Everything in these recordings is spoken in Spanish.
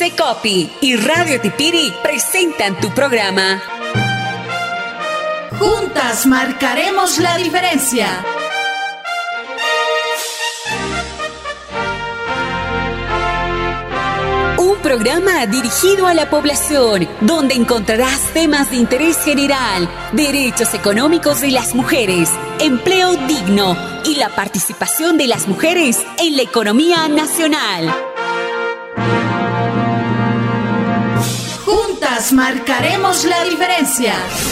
Secopi y Radio Tipiri presentan tu programa. Juntas marcaremos la diferencia. Un programa dirigido a la población, donde encontrarás temas de interés general, derechos económicos de las mujeres, empleo digno y la participación de las mujeres en la economía nacional. Juntas marcaremos la diferencia.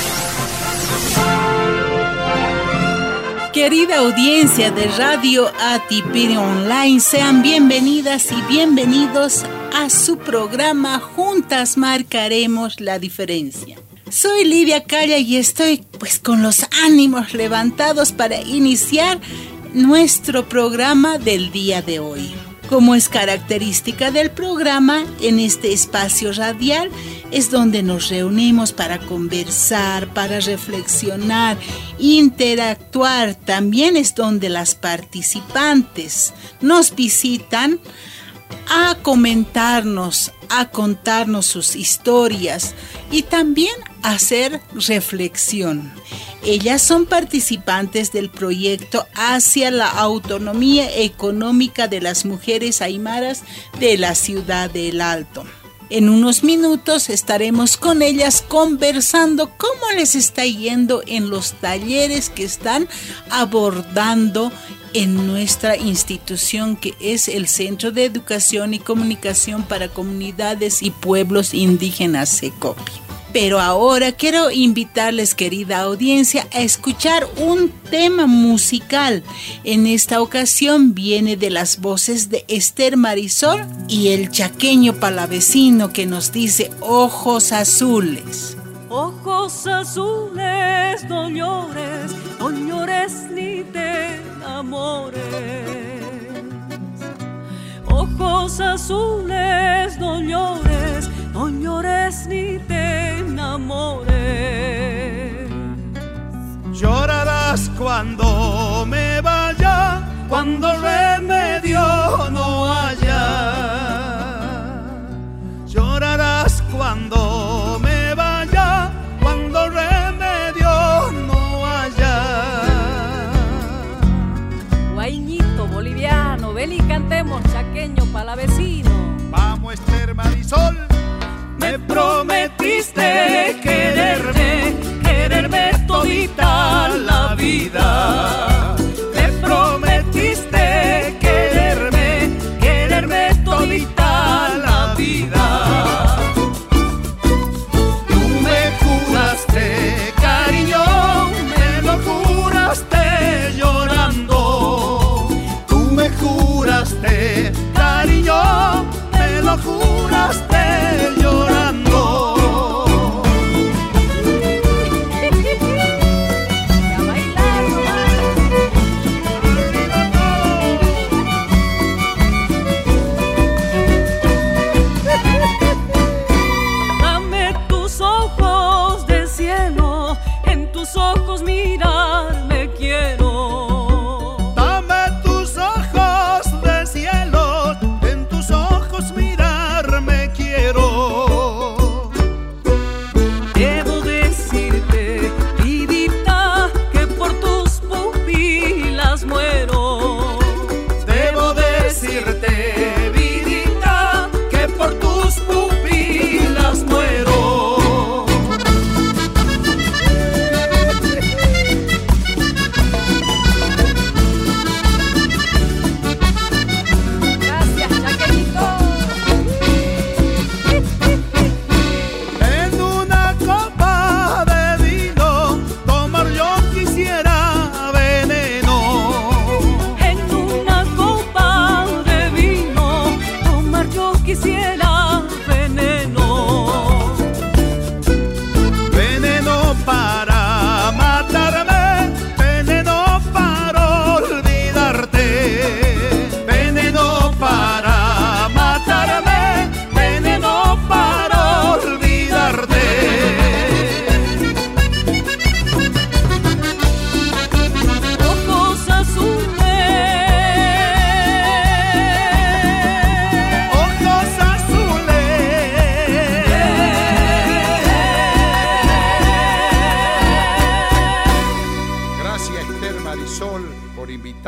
Querida audiencia de Radio Atipiri Online, sean bienvenidas y bienvenidos a su programa Juntas Marcaremos la Diferencia. Soy Lidia Calla y estoy con los ánimos levantados para iniciar nuestro programa del día de hoy. Como es característica del programa, en este espacio radial es donde nos reunimos para conversar, para reflexionar, interactuar. También es donde las participantes nos visitan a comentarnos, a contarnos sus historias y también a hacer reflexión. Ellas son participantes del proyecto hacia la autonomía económica de las mujeres aymaras de la ciudad de El Alto. En unos minutos estaremos con ellas conversando cómo les está yendo en los talleres que están abordando en nuestra institución, que es el Centro de Educación y Comunicación para Comunidades y Pueblos Indígenas Secopi. Pero ahora quiero invitarles, querida audiencia, a escuchar un tema musical. En esta ocasión viene de las voces de Esther Marisol y el chaqueño palavecino que nos dice Ojos Azules. Ojos azules, no llores ni te enamores. Ojos azules, no llores ni te enamores. Llorarás cuando me vaya, cuando remedio no haya. Llorarás cuando me vaya, cuando remedio no haya. Guaiñito boliviano, ven y cantemos chaqueño palavecino. Vamos, Esther Marisol. Me prometiste quererme todita la vida. Me prometiste quererme todita la vida. Tú me juraste, cariño, me lo juraste llorando. Tú me juraste, cariño,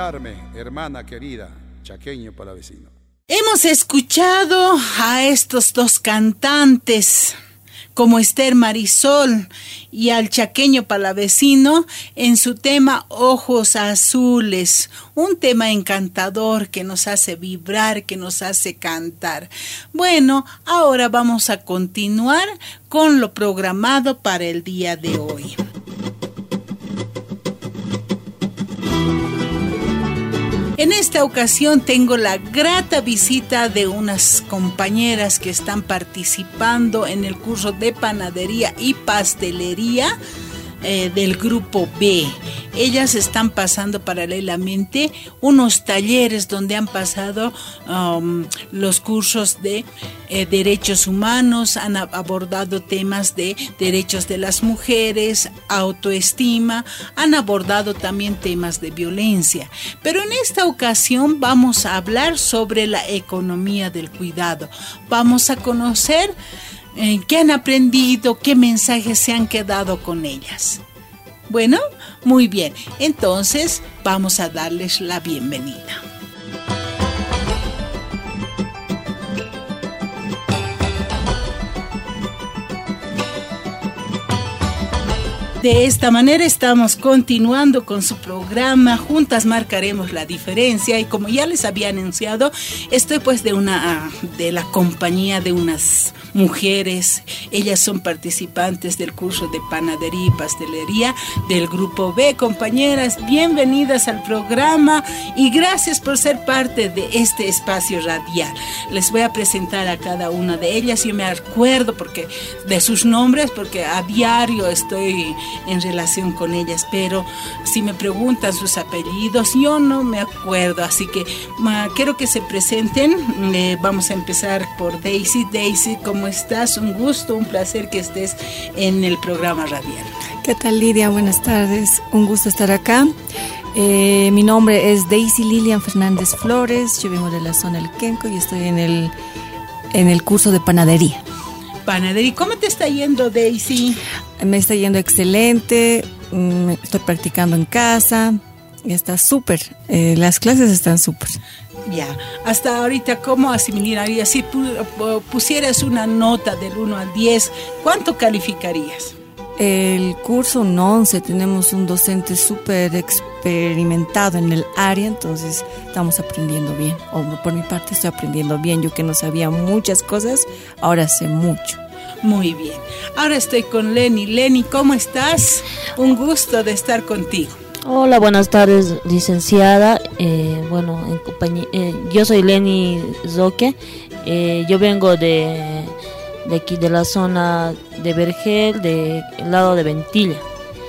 presentarme, hermana querida, chaqueño palavecino. Hemos escuchado a estos dos cantantes, como Esther Marisol y al chaqueño palavecino, en su tema Ojos Azules, un tema encantador que nos hace vibrar, que nos hace cantar. Bueno, ahora vamos a continuar con lo programado para el día de hoy. En esta ocasión tengo la grata visita de unas compañeras que están participando en el curso de panadería y pastelería del grupo B. Ellas están pasando paralelamente unos talleres donde han pasado los cursos de derechos humanos, han abordado temas de derechos de las mujeres, autoestima, han abordado también temas de violencia. Pero en esta ocasión vamos a hablar sobre la economía del cuidado. Vamos a conocer qué han aprendido, qué mensajes se han quedado con ellas. Bueno, muy bien. Entonces, vamos a darles la bienvenida. De esta manera estamos continuando con su programa Juntas Marcaremos la Diferencia, y como ya les había anunciado, estoy pues de la compañía de unas mujeres. Ellas son participantes del curso de panadería y pastelería del grupo B. Compañeras, bienvenidas al programa y gracias por ser parte de este espacio radial. Les voy a presentar a cada una de ellas. Yo me acuerdo de sus nombres porque a diario estoy en relación con ellas, pero si me preguntan sus apellidos yo no me acuerdo, así que quiero que se presenten. Vamos a empezar por Daisy. Daisy, ¿cómo estás? Un gusto, un placer que estés en el programa radial. ¿Qué tal, Lidia? Buenas tardes, un gusto estar acá. Mi nombre es Daisy Lilian Fernández Flores, yo vengo de la zona del Quenco y estoy en el curso de panadería. Panadería, ¿cómo te está yendo, Daisy? Me está yendo excelente, estoy practicando en casa, está súper, las clases están súper. Ya, hasta ahorita, ¿cómo asimilarías? Si pusieras una nota del 1 al 10, ¿cuánto calificarías? El curso un 11, tenemos un docente súper experimentado en el área, entonces estamos aprendiendo bien. O por mi parte estoy aprendiendo bien, yo que no sabía muchas cosas, ahora sé mucho. Muy bien, ahora estoy con Lenny. Lenny, ¿cómo estás? Un gusto de estar contigo. Hola, buenas tardes, licenciada. Yo soy Lenny Zoque. Yo vengo de aquí, de la zona de Vergel, del lado de Ventilla.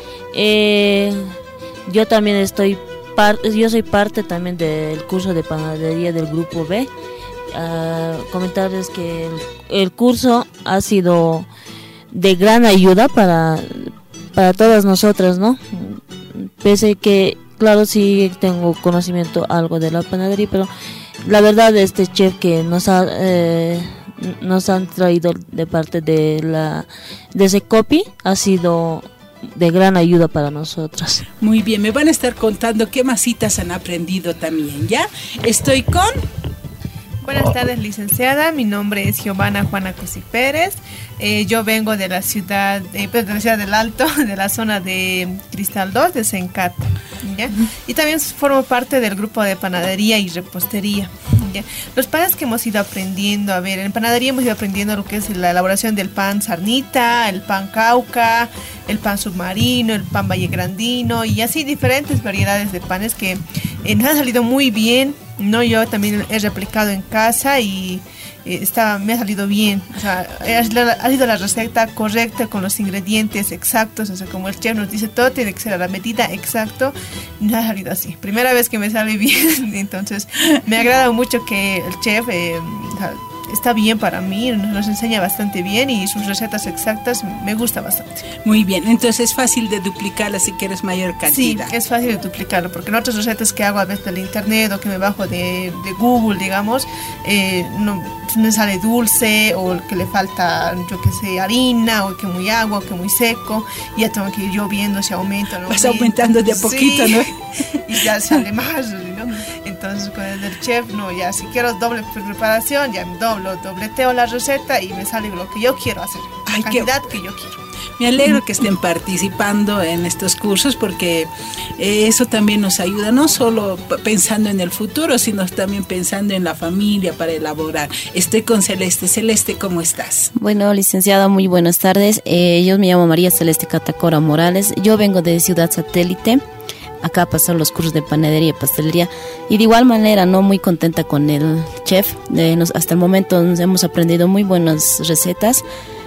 Yo también yo soy parte también del curso de panadería del grupo B. Comentarles que el curso ha sido de gran ayuda para todas nosotras, ¿no? Pese que, claro, sí tengo conocimiento algo de la panadería, pero la verdad este chef que nos han traído de parte de Secopi ha sido de gran ayuda para nosotras. Muy bien, me van a estar contando qué masitas han aprendido también, ¿ya? Estoy con... Buenas tardes, licenciada. Mi nombre es Giovanna Juana Cosi Pérez. Yo vengo de la ciudad del Alto, de la zona de Cristal 2, de Sencata, ¿ya? Y también formo parte del grupo de panadería y repostería, ¿ya? Los panes que hemos ido aprendiendo, en panadería hemos ido aprendiendo lo que es la elaboración del pan sarnita, el pan cauca, el pan submarino, el pan vallegrandino y así diferentes variedades de panes que nos han salido muy bien, ¿no? Yo también he replicado en casa y me ha salido bien. O sea, ha sido la receta correcta con los ingredientes exactos. O sea, como el chef nos dice, todo tiene que ser a la medida exacto. No ha salido así. Primera vez que me sale bien. Entonces, me agrada mucho que el chef está bien para mí, nos enseña bastante bien y sus recetas exactas me gusta bastante. Muy bien, entonces es fácil de duplicarla si quieres mayor cantidad. Sí, es fácil de duplicarlo, porque en otras recetas que hago a veces del internet o que me bajo de Google, digamos, no me sale dulce o que le falta, yo que sé, harina o que muy agua o que muy seco, y ya tengo que ir yo viendo si aumenta o no. Vas aumentando de a poquito, sí, ¿no? Y ya sale más. entonces con el del chef, no, ya si quiero doble preparación, ya dobleteo la receta y me sale lo que yo quiero hacer, la cantidad que yo quiero. Me alegro que estén participando en estos cursos porque eso también nos ayuda, no solo pensando en el futuro, sino también pensando en la familia para elaborar. Estoy con Celeste. Celeste, ¿cómo estás? Bueno, licenciada, muy buenas tardes. Yo me llamo María Celeste Catacora Morales. Yo vengo de Ciudad Satélite, acá a pasar los cursos de panadería y pastelería. Y de igual manera, no muy contenta con el chef. Hasta el momento nos hemos aprendido muy buenas recetas.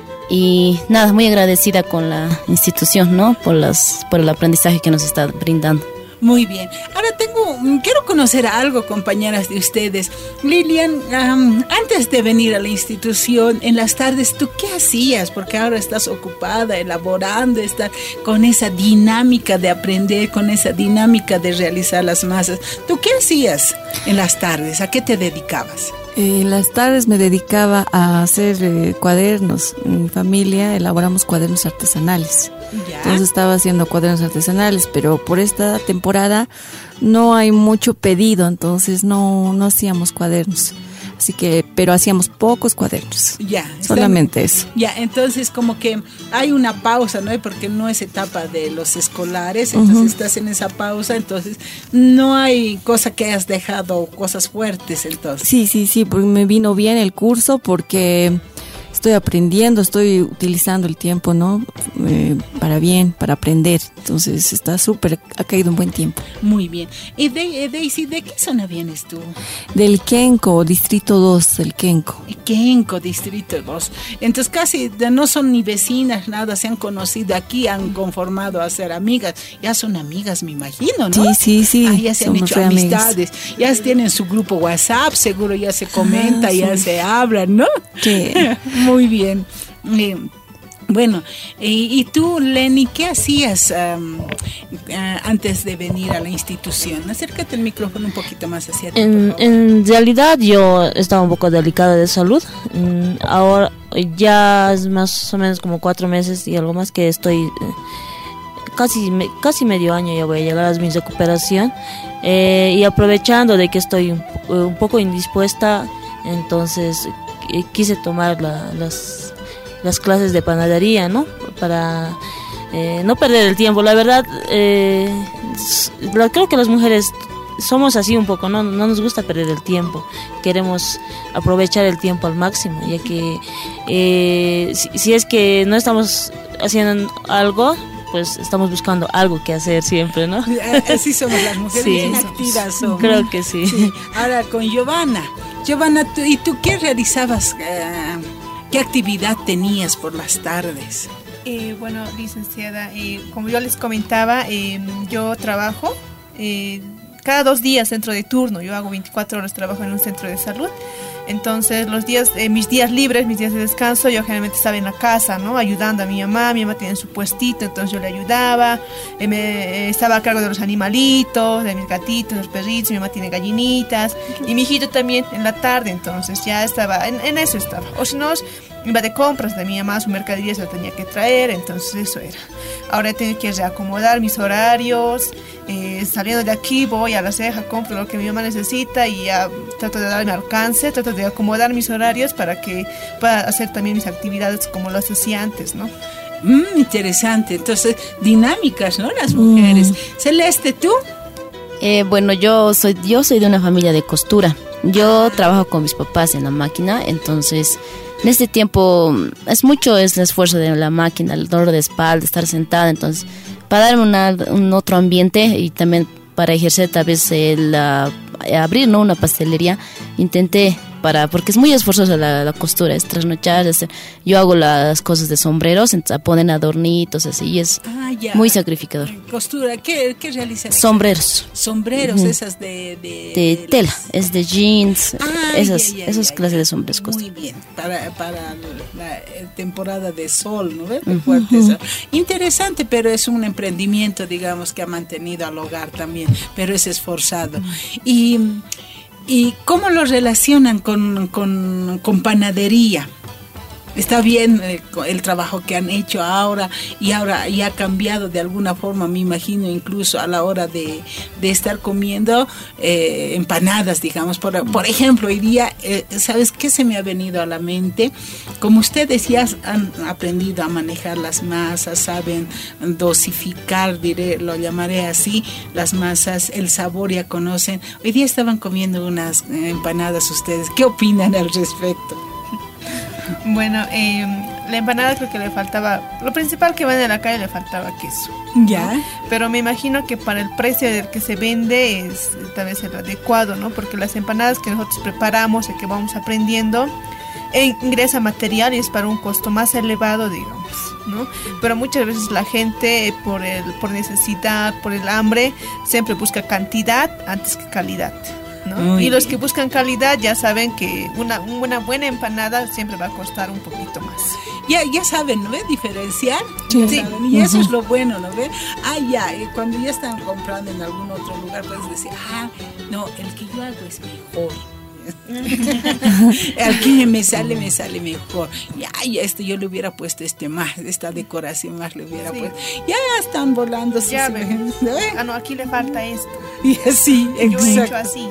Y nada, muy agradecida con la institución, ¿no? Por el aprendizaje que nos está brindando. Muy bien. Ahora quiero conocer algo, compañeras de ustedes. Lilian, antes de venir a la institución, en las tardes, ¿tú qué hacías? Porque ahora estás ocupada, elaborando, estás con esa dinámica de aprender, con esa dinámica de realizar las masas. ¿Tú qué hacías en las tardes? ¿A qué te dedicabas? En las tardes me dedicaba a hacer cuadernos. En mi familia elaboramos cuadernos artesanales. ¿Ya? Entonces estaba haciendo cuadernos artesanales, pero por esta temporada no hay mucho pedido, entonces no hacíamos cuadernos. Así que, pero hacíamos pocos cuadernos. Ya. Solamente eso. Ya, entonces como que hay una pausa, ¿no? Porque no es etapa de los escolares, entonces estás en esa pausa, entonces no hay cosa que hayas dejado, cosas fuertes, entonces. Sí, porque me vino bien el curso porque estoy aprendiendo, estoy utilizando el tiempo, ¿no? Para bien, para aprender. Entonces está súper, ha caído un buen tiempo. Muy bien. Y Daisy, ¿de qué zona vienes tú? Del Quenco, Distrito 2, del Quenco. Quenco, Distrito 2. Entonces casi no son ni vecinas, nada, se han conocido aquí, han conformado a ser amigas. Ya son amigas, me imagino, ¿no? Sí. Ya se han hecho amistades. Ya tienen su grupo WhatsApp, seguro ya se comenta, ya se hablan, ¿no? Sí. Muy bien. Bueno, y tú, Lenny, ¿qué hacías antes de venir a la institución? Acércate el micrófono un poquito más hacia ti, por favor. En realidad yo estaba un poco delicada de salud. Ahora ya es más o menos como 4 meses y algo más que estoy, casi medio año ya voy a llegar a mi recuperación. Y aprovechando de que estoy un poco indispuesta, entonces quise tomar las clases de panadería, ¿no? Para no perder el tiempo. La verdad, creo que las mujeres somos así un poco, no nos gusta perder el tiempo. Queremos aprovechar el tiempo al máximo, ya que si es que no estamos haciendo algo, pues estamos buscando algo que hacer siempre, ¿no? Así somos las mujeres, sí, bien activas somos. Creo que sí. Ahora con Giovanna, ¿y tú qué realizabas? ¿Qué actividad tenías por las tardes? Bueno, licenciada, como yo les comentaba, yo trabajo cada 2 días dentro de turno. Yo hago 24 horas trabajo en un centro de salud. Entonces mis días libres, mis días de descanso, yo generalmente estaba en la casa, ¿no? Ayudando a mi mamá tiene su puestito, entonces yo le ayudaba, estaba a cargo de los animalitos, de mis gatitos, los perritos, mi mamá tiene gallinitas, y mi hijito también en la tarde, entonces ya estaba, en eso estaba. O si no, iba de compras de mi mamá, su mercadería se la tenía que traer, entonces eso era. Ahora tengo que reacomodar mis horarios, saliendo de aquí voy a la ceja, compro lo que mi mamá necesita y ya trato de darme alcance, trato de acomodar mis horarios para que pueda hacer también mis actividades como lo hacía antes, ¿no? Interesante, entonces dinámicas, ¿no? Las mujeres. Celeste, ¿tú? Bueno, yo soy de una familia de costura. Yo trabajo con mis papás en la máquina, entonces en este tiempo es el esfuerzo de la máquina, el dolor de espalda, estar sentada, entonces para darme un otro ambiente y también para ejercer tal vez abrir, ¿no?, una pastelería, intenté porque es muy esforzosa la costura, es trasnochar, yo hago las cosas de sombreros, ponen adornitos así, y es muy sacrificador. Costura, ¿qué realizas? Sombreros. Sombreros, esas de tela, es de jeans, esas clases de sombreros. Muy bien, para la temporada de sol, ¿no ves? Fuerte sol. Interesante, pero es un emprendimiento, digamos, que ha mantenido al hogar también, pero es esforzado. ¿Y cómo lo relacionan con panadería? Está bien el trabajo que han hecho ahora y ha cambiado de alguna forma, me imagino, incluso a la hora de estar comiendo empanadas, digamos. Por ejemplo, hoy día, ¿sabes qué se me ha venido a la mente? Como ustedes ya han aprendido a manejar las masas, saben dosificar, lo llamaré así, las masas, el sabor ya conocen. Hoy día estaban comiendo unas empanadas ustedes. ¿Qué opinan al respecto? Bueno, la empanada creo que le faltaba, lo principal que vende en la calle, le faltaba queso. Ya. ¿No? Pero me imagino que para el precio del que se vende es tal vez el adecuado, ¿no? Porque las empanadas que nosotros preparamos y que vamos aprendiendo, ingresa material y es para un costo más elevado, digamos, ¿no? Pero muchas veces la gente por necesidad, por el hambre, siempre busca cantidad antes que calidad, ¿no? Y los que buscan calidad ya saben que una buena empanada siempre va a costar un poquito más. Ya saben, ¿no ve? Diferenciar. Sí. Saben, y eso es lo bueno, ¿no ve? Cuando ya están comprando en algún otro lugar, puedes decir, no, el que yo hago es mejor. Aquí me sale mejor. Ya yo le hubiera puesto más, esta decoración más le hubiera puesto. Ya están volando. No, aquí le falta esto. Y así, exacto. Yo he hecho así.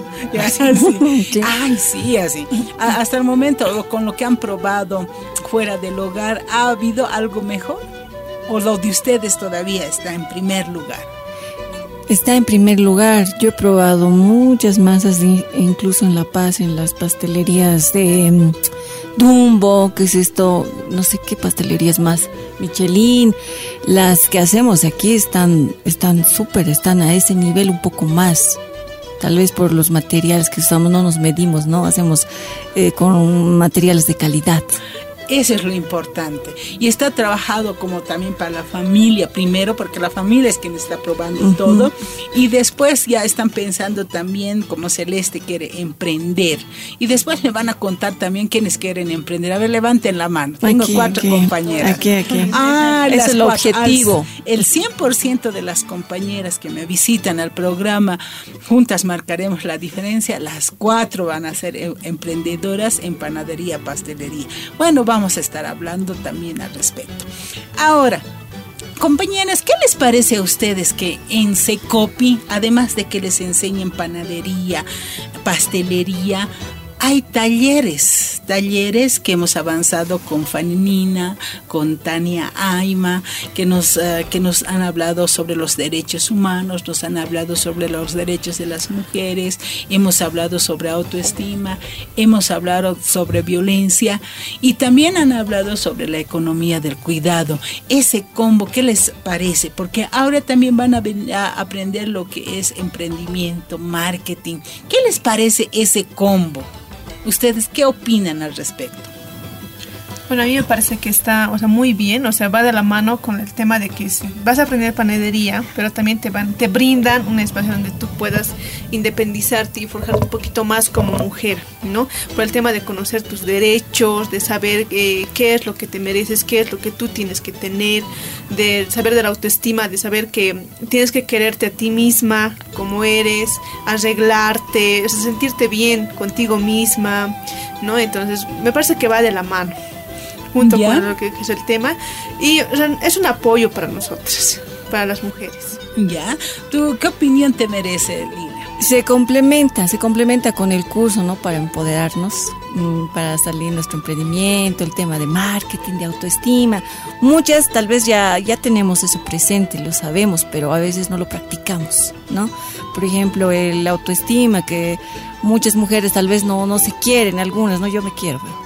Así. Ay, sí, así. Hasta el momento, con lo que han probado fuera del hogar, ¿ha habido algo mejor? ¿O lo de ustedes todavía está en primer lugar? Está en primer lugar. Yo he probado muchas masas, incluso en La Paz, en las pastelerías de Dumbo, que es esto, no sé qué pastelerías más, Michelin. Las que hacemos aquí están súper, están a ese nivel, un poco más. Tal vez por los materiales que usamos no nos medimos, ¿no? Hacemos con materiales de calidad. Eso es lo importante. Y está trabajado como también para la familia, primero, porque la familia es quien está probando todo. Y después ya están pensando también, como Celeste quiere emprender. Y después me van a contar también quiénes quieren emprender. A ver, levanten la mano. Tengo 4 compañeras. Aquí. Ese es el objetivo. El 100% de las compañeras que me visitan al programa Juntas Marcaremos la Diferencia, las 4 van a ser emprendedoras en panadería, pastelería. Bueno, vamos a estar hablando también al respecto. Ahora, compañeras, ¿qué les parece a ustedes que en Secopi, además de que les enseñen panadería, pastelería, hay talleres que hemos avanzado con Fanina, con Tania Aima, que nos han hablado sobre los derechos humanos, nos han hablado sobre los derechos de las mujeres, hemos hablado sobre autoestima, hemos hablado sobre violencia y también han hablado sobre la economía del cuidado. Ese combo, ¿qué les parece? Porque ahora también van a aprender lo que es emprendimiento, marketing. ¿Qué les parece ese combo? ¿Ustedes qué opinan al respecto? Bueno, a mí me parece que está, muy bien, va de la mano con el tema de que vas a aprender panadería, pero también te brindan un espacio donde tú puedas independizarte y forjarte un poquito más como mujer, ¿no? Por el tema de conocer tus derechos, de saber qué es lo que te mereces, qué es lo que tú tienes que tener, de saber de la autoestima, de saber que tienes que quererte a ti misma como eres, arreglarte, sentirte bien contigo misma, ¿no? Entonces, me parece que va de la mano junto con lo que es el tema y es un apoyo para nosotras, para las mujeres. ¿Ya? ¿Tú qué opinión te merece, Lina? Se complementa con el curso, ¿no? Para empoderarnos, para salir nuestro emprendimiento, el tema de marketing, de autoestima. Muchas tal vez ya tenemos eso presente, lo sabemos, pero a veces no lo practicamos, ¿no? Por ejemplo, el autoestima, que muchas mujeres tal vez no se quieren, algunas, ¿no? Yo me quiero, pero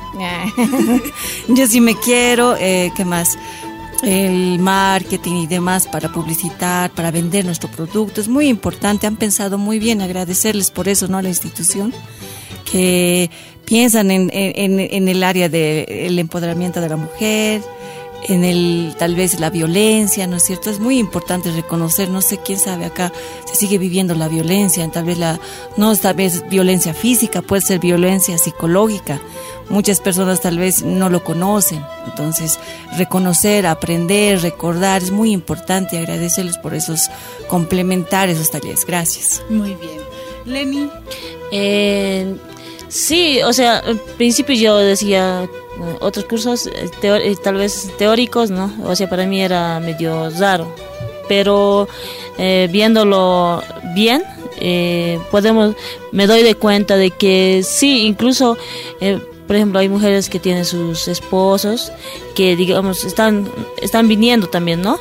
yo sí me quiero. ¿Qué más? El marketing y demás para publicitar, para vender nuestro producto es muy importante. Han pensado muy bien, agradecerles por eso, ¿no? A la institución que piensan en el área del empoderamiento de la mujer, en tal vez la violencia, ¿no es cierto? Es muy importante reconocer, no sé, quién sabe, acá se sigue viviendo la violencia, tal vez violencia física, puede ser violencia psicológica. Muchas personas tal vez no lo conocen, entonces reconocer, aprender, recordar es muy importante. Agradecerles por complementar esos talleres. Gracias. Muy bien. Lenny. Sí, o sea, al principio yo decía otros cursos tal vez teóricos, ¿no? O sea, para mí era medio raro, pero viéndolo bien, me doy de cuenta de que sí, incluso, por ejemplo, hay mujeres que tienen sus esposos que, digamos, están viniendo también, ¿no?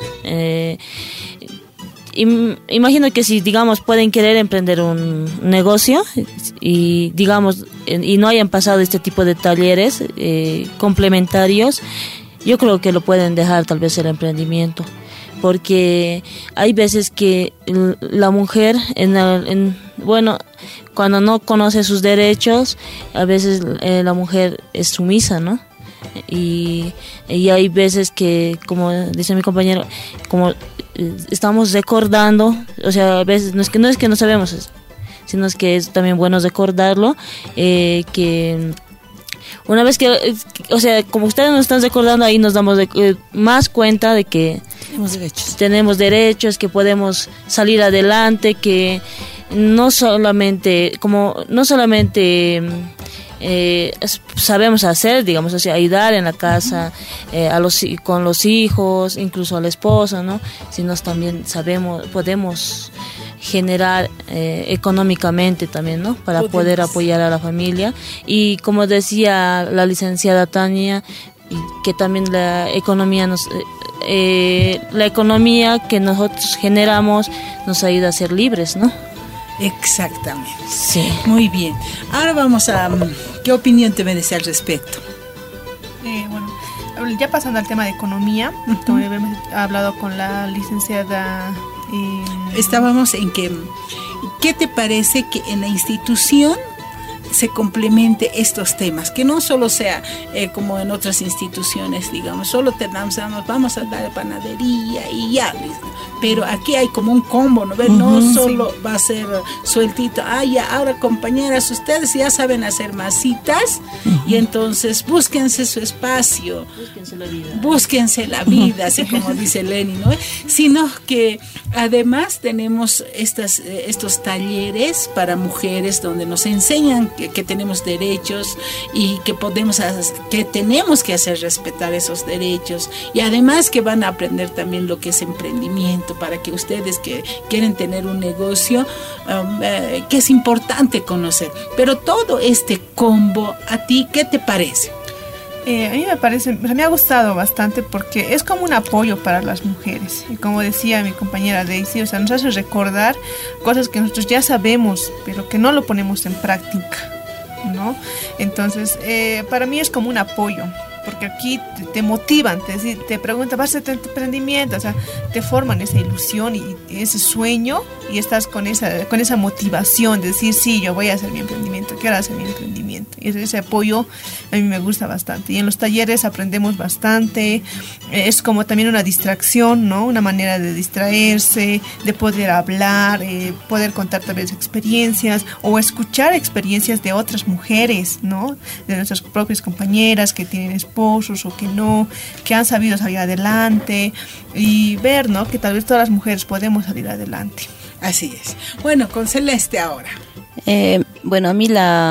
Imagino que si, digamos, pueden querer emprender un negocio y, digamos, y no hayan pasado este tipo de talleres complementarios, yo creo que lo pueden dejar tal vez el emprendimiento, porque hay veces que la mujer, bueno, cuando no conoce sus derechos, a veces la mujer es sumisa, ¿no? Y hay veces que, como dice mi compañero, como estamos recordando, o sea, a veces no es que no sabemos, sino es que es también bueno recordarlo, que una vez que, o sea, como ustedes nos están recordando, ahí nos damos más cuenta de que tenemos derechos, que podemos salir adelante, que no solamente sabemos hacer, digamos, o sea, ayudar en la casa, con los hijos, incluso a la esposa, ¿no? Sino también podemos generar económicamente también, ¿no? Para poder apoyar a la familia. Y como decía la licenciada Tania, que también la economía que nosotros generamos nos ayuda a ser libres, ¿no? Exactamente. Sí. Muy bien. Ahora vamos a... ¿Qué opinión te merece al respecto? Bueno, ya pasando al tema de economía, como hemos hablado con la licenciada... Estábamos en que... ¿Qué te parece que en la institución se complemente estos temas? Que no solo sea como en otras instituciones, digamos, solo vamos a dar panadería y ya, pero aquí hay como un combo, ¿no? No solo va a ser sueltito, ya, ahora compañeras, ustedes ya saben hacer masitas, y entonces búsquense su espacio, búsquense la vida, así como dice Lenny, ¿no? Sino que además tenemos estos talleres para mujeres donde nos enseñan que tenemos derechos y que tenemos que hacer respetar esos derechos, y además que van a aprender también lo que es emprendimiento, para que ustedes que quieren tener un negocio, que es importante conocer. Pero todo este combo, ¿a ti qué te parece? A mí me ha gustado bastante, porque es como un apoyo para las mujeres, y como decía mi compañera Daisy, o sea, nos hace recordar cosas que nosotros ya sabemos, pero que no lo ponemos en práctica, ¿no? Entonces, para mí es como un apoyo, porque aquí te motivan, te preguntan, ¿vas a hacer tu emprendimiento? O sea, te forman esa ilusión y ese sueño, y estás con esa motivación de decir, sí, yo voy a hacer mi emprendimiento, quiero hacer mi emprendimiento. Y ese apoyo a mí me gusta bastante. Y en los talleres aprendemos bastante, es como también una distracción, ¿no? Una manera de distraerse, de poder hablar, poder contar tal vez experiencias, o escuchar experiencias de otras mujeres, ¿no? De nuestras propias compañeras que tienen esposos o que no, que han sabido salir adelante, y ver, ¿no?, que tal vez todas las mujeres podemos salir adelante. Así es. Bueno, con Celeste ahora. Bueno, a mí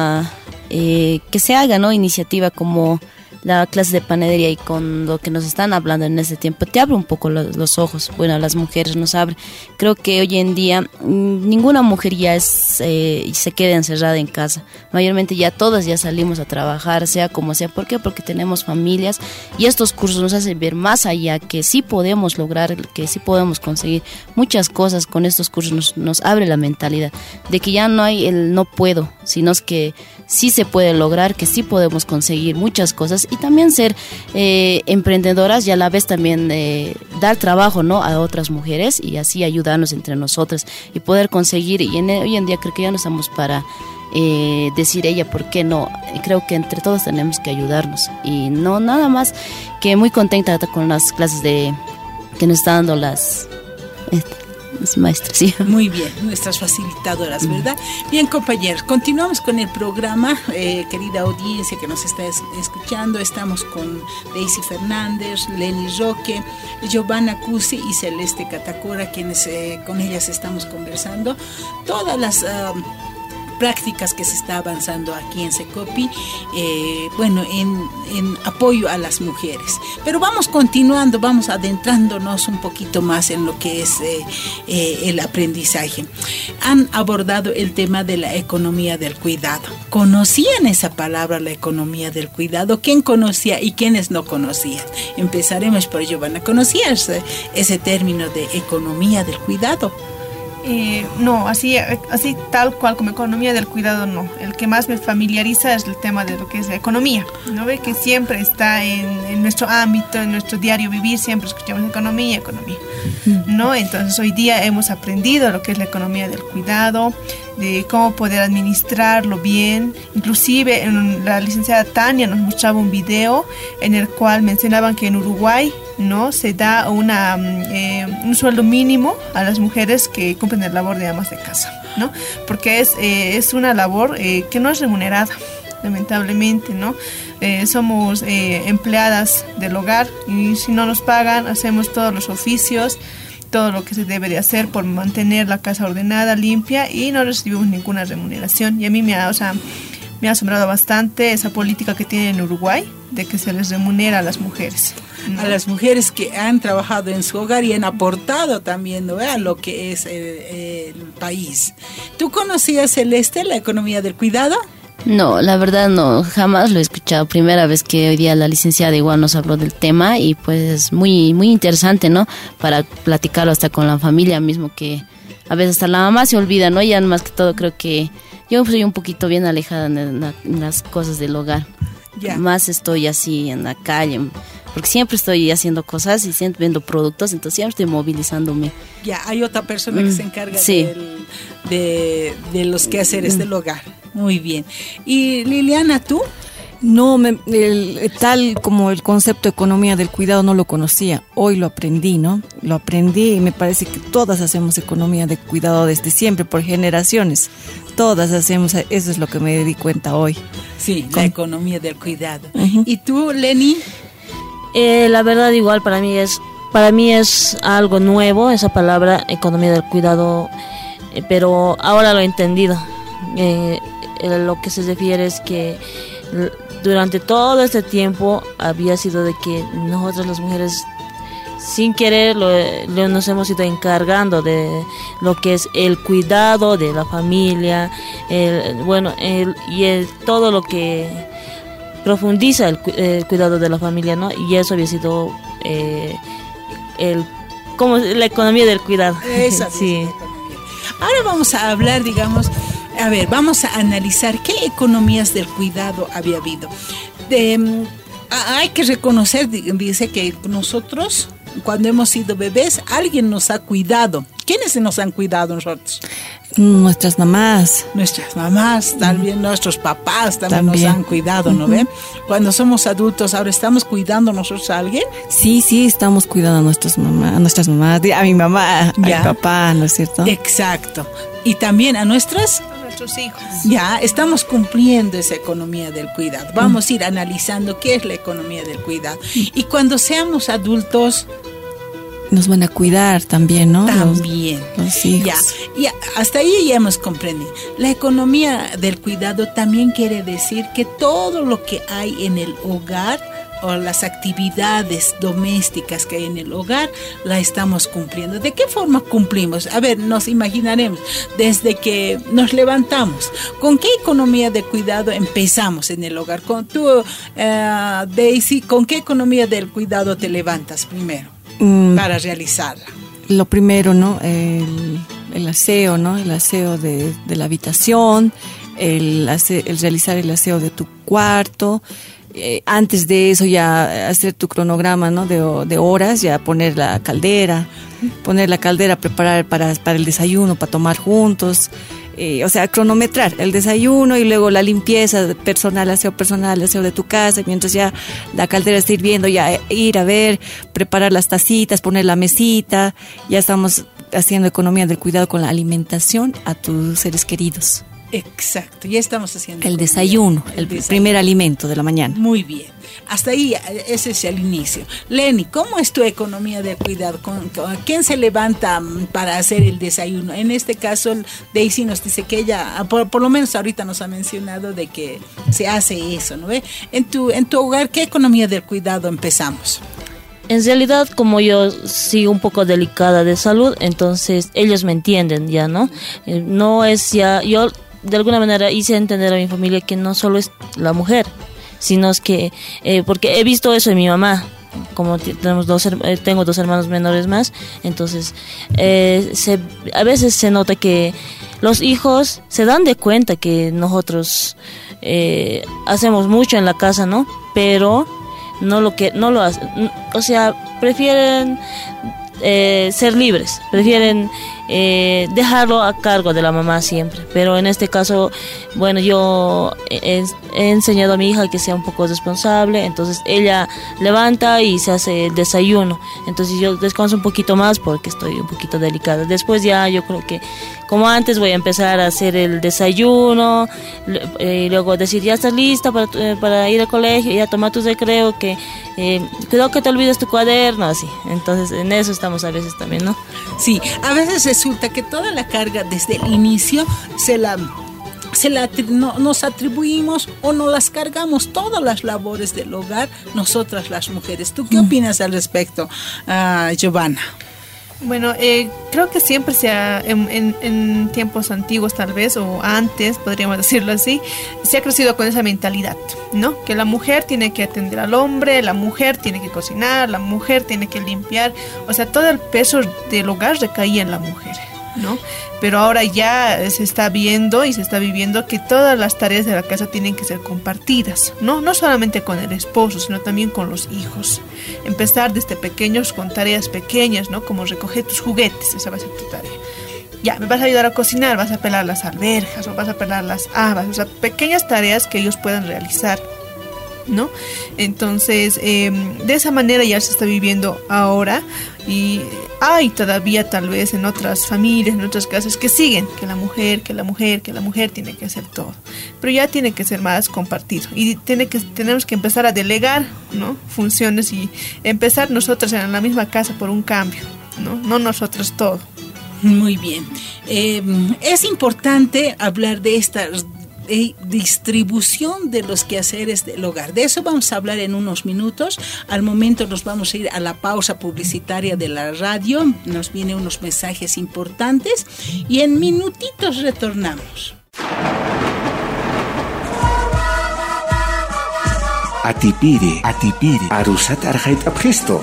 que se haga, ¿no?, iniciativa como la clase de panadería, y con lo que nos están hablando en este tiempo, te abre un poco los ojos. Bueno, a las mujeres nos abre. Creo que hoy en día ninguna mujer ya se queda encerrada en casa. Mayormente ya todas ya salimos a trabajar, sea como sea. ¿Por qué? Porque tenemos familias, y estos cursos nos hacen ver más allá, que sí podemos lograr, que sí podemos conseguir muchas cosas. Con estos cursos nos abre la mentalidad de que ya no hay el no puedo, sino es que sí se puede lograr, que sí podemos conseguir muchas cosas, y también ser emprendedoras, y a la vez también dar trabajo, ¿no?, a otras mujeres, y así ayudarnos entre nosotras y poder conseguir. Y hoy en día creo que ya no estamos para decir ella por qué no. Creo que entre todos tenemos que ayudarnos, y no nada más, que muy contenta con las clases que nos están dando las maestras, sí. Muy bien, nuestras facilitadoras, ¿verdad? Bien, compañeros, continuamos con el programa. Querida audiencia que nos está escuchando, estamos con Daisy Fernández, Lenny Roque, Giovanna Cusi y Celeste Catacora, quienes con ellas estamos conversando todas las prácticas que se está avanzando aquí en Secopi, en apoyo a las mujeres. Pero vamos continuando, vamos adentrándonos un poquito más en lo que es el aprendizaje. Han abordado el tema de la economía del cuidado. ¿Conocían esa palabra, la economía del cuidado? ¿Quién conocía y quiénes no conocían? Empezaremos por Giovanna. ¿Conocías ese término de economía del cuidado? No, así tal cual como economía del cuidado no. El que más me familiariza es el tema de lo que es la economía, ¿no ve? Que siempre está en nuestro ámbito, en nuestro diario vivir, siempre escuchamos economía, ¿no? Entonces hoy día hemos aprendido lo que es la economía del cuidado, de cómo poder administrarlo bien. Inclusive la licenciada Tania nos mostraba un video en el cual mencionaban que en Uruguay, ¿no?, se da un sueldo mínimo a las mujeres que cumplen el labor de amas de casa, ¿no? Porque es una labor que no es remunerada, lamentablemente, ¿no? Somos empleadas del hogar y si no nos pagan, hacemos todos los oficios, todo lo que se debe de hacer por mantener la casa ordenada, limpia, y no recibimos ninguna remuneración. Y a mí me ha asombrado bastante esa política que tiene en Uruguay de que se les remunera a las mujeres, ¿no? A las mujeres que han trabajado en su hogar y han aportado también, ¿no?, a lo que es el país. ¿Tú conocías, Celeste, la economía del cuidado? No, la verdad no, jamás lo he escuchado. Primera vez que hoy día la licenciada igual nos habló del tema y pues muy, muy interesante, ¿no? Para platicarlo hasta con la familia mismo, que a veces hasta la mamá se olvida, ¿no? Ya más que todo creo que yo soy un poquito bien alejada en las cosas del hogar. Yeah. Más estoy así en la calle, porque siempre estoy haciendo cosas y siempre viendo productos, entonces siempre estoy movilizándome. Ya, hay otra persona que se encarga de los quehaceres del hogar. Muy bien. ¿Y Liliana, tú? No, tal como el concepto de economía del cuidado no lo conocía. Hoy lo aprendí, ¿no? Lo aprendí y me parece que todas hacemos economía de cuidado desde siempre, por generaciones. Todas hacemos, eso es lo que me di cuenta hoy. Sí, la economía del cuidado. Uh-huh. ¿Y tú, Lenny? La verdad igual para mí es algo nuevo esa palabra economía del cuidado, pero ahora lo he entendido. Lo que se refiere es que durante todo este tiempo había sido de que nosotras las mujeres sin querer nos hemos ido encargando de lo que es el cuidado de la familia, todo lo que profundiza el cuidado de la familia, ¿no? Y eso había sido como la economía del cuidado. Esa sí. Ahora vamos a hablar, vamos a analizar qué economías del cuidado había habido. Hay que reconocer, dice que nosotros, cuando hemos sido bebés, alguien nos ha cuidado. ¿Quiénes nos han cuidado nosotros? Nuestras mamás. Nuestras mamás, también nuestros papás también nos han cuidado, ¿no ven? Cuando somos adultos, ahora estamos cuidando nosotros a alguien. Sí, estamos cuidando a nuestras mamás, a mi mamá, a mi papá, ¿no es cierto? Exacto. Y también a nuestros hijos. Ya, estamos cumpliendo esa economía del cuidado. Vamos a ir analizando qué es la economía del cuidado. Y cuando seamos adultos, nos van a cuidar también, ¿no? También. Los hijos. Ya, hasta ahí ya hemos comprendido. La economía del cuidado también quiere decir que todo lo que hay en el hogar o las actividades domésticas que hay en el hogar, la estamos cumpliendo. ¿De qué forma cumplimos? A ver, nos imaginaremos desde que nos levantamos. ¿Con qué economía de cuidado empezamos en el hogar? Con tú, Daisy, ¿con qué economía del cuidado te levantas primero para realizarla? Lo primero, ¿no? El aseo, ¿no? El aseo de la habitación, el realizar el aseo de tu cuarto. Antes de eso ya hacer tu cronograma, ¿no? de horas, ya poner la caldera, preparar para el desayuno, para tomar juntos, cronometrar el desayuno y luego la limpieza personal, aseo de tu casa, mientras ya la caldera está hirviendo, ya ir a ver, preparar las tacitas, poner la mesita, ya estamos haciendo economía del cuidado con la alimentación a tus seres queridos. Exacto, ya estamos haciendo el desayuno, el primer alimento de la mañana. Muy bien, hasta ahí ese es el inicio. Leni, ¿cómo es tu economía de cuidado? ¿Con quién se levanta para hacer el desayuno? En este caso, Daisy nos dice que ella, por lo menos ahorita nos ha mencionado de que se hace eso, ¿no ve? En tu hogar, ¿qué economía del cuidado empezamos? En realidad, como yo sigo un poco delicada de salud, entonces ellos me entienden ya, ¿no? No es ya, yo de alguna manera hice entender a mi familia que no solo es la mujer, sino es que, porque he visto eso en mi mamá, como tengo 2 hermanos menores más, entonces a veces se nota que los hijos se dan de cuenta que nosotros hacemos mucho en la casa, ¿no? Pero no lo hacen, o sea, prefieren ser libres, prefieren dejarlo a cargo de la mamá siempre. Pero en este caso, bueno, yo he enseñado a mi hija que sea un poco responsable, entonces ella levanta y se hace el desayuno, entonces yo descanso un poquito más porque estoy un poquito delicada. Después ya yo creo que como antes voy a empezar a hacer el desayuno y luego decir ya estás lista para ir al colegio, ya toma tu recreo, que cuidado que te olvides tu cuaderno, así. Entonces en eso estamos a veces también, ¿no? Sí, a veces resulta que toda la carga desde el inicio nos atribuimos o nos las cargamos todas las labores del hogar, nosotras las mujeres. ¿Tú qué opinas al respecto, Giovanna? Bueno, creo que siempre en tiempos antiguos tal vez, o antes, podríamos decirlo así, se ha crecido con esa mentalidad, ¿no? Que la mujer tiene que atender al hombre, la mujer tiene que cocinar, la mujer tiene que limpiar, o sea, todo el peso del hogar recaía en la mujer, ¿no? Pero ahora ya se está viendo y se está viviendo que todas las tareas de la casa tienen que ser compartidas, no solamente con el esposo, sino también con los hijos. Empezar desde pequeños con tareas pequeñas, ¿no? Como recoger tus juguetes, esa va a ser tu tarea. Ya, me vas a ayudar a cocinar, vas a pelar las alberjas o vas a pelar las habas, o sea, pequeñas tareas que ellos puedan realizar, ¿no? Entonces, de esa manera ya se está viviendo ahora, y hay todavía tal vez en otras familias, en otras casas que siguen, que la mujer tiene que hacer todo, pero ya tiene que ser más compartido y tenemos que empezar a delegar, ¿no? Funciones y empezar nosotras en la misma casa por un cambio, no nosotros todo. Muy bien, es importante hablar de esta distribución de los quehaceres del hogar. De eso vamos a hablar en unos minutos. Al momento nos vamos a ir a la pausa publicitaria de la radio. Nos vienen unos mensajes importantes y en minutitos retornamos. Atipiri, Arusat Arjait Abgesto.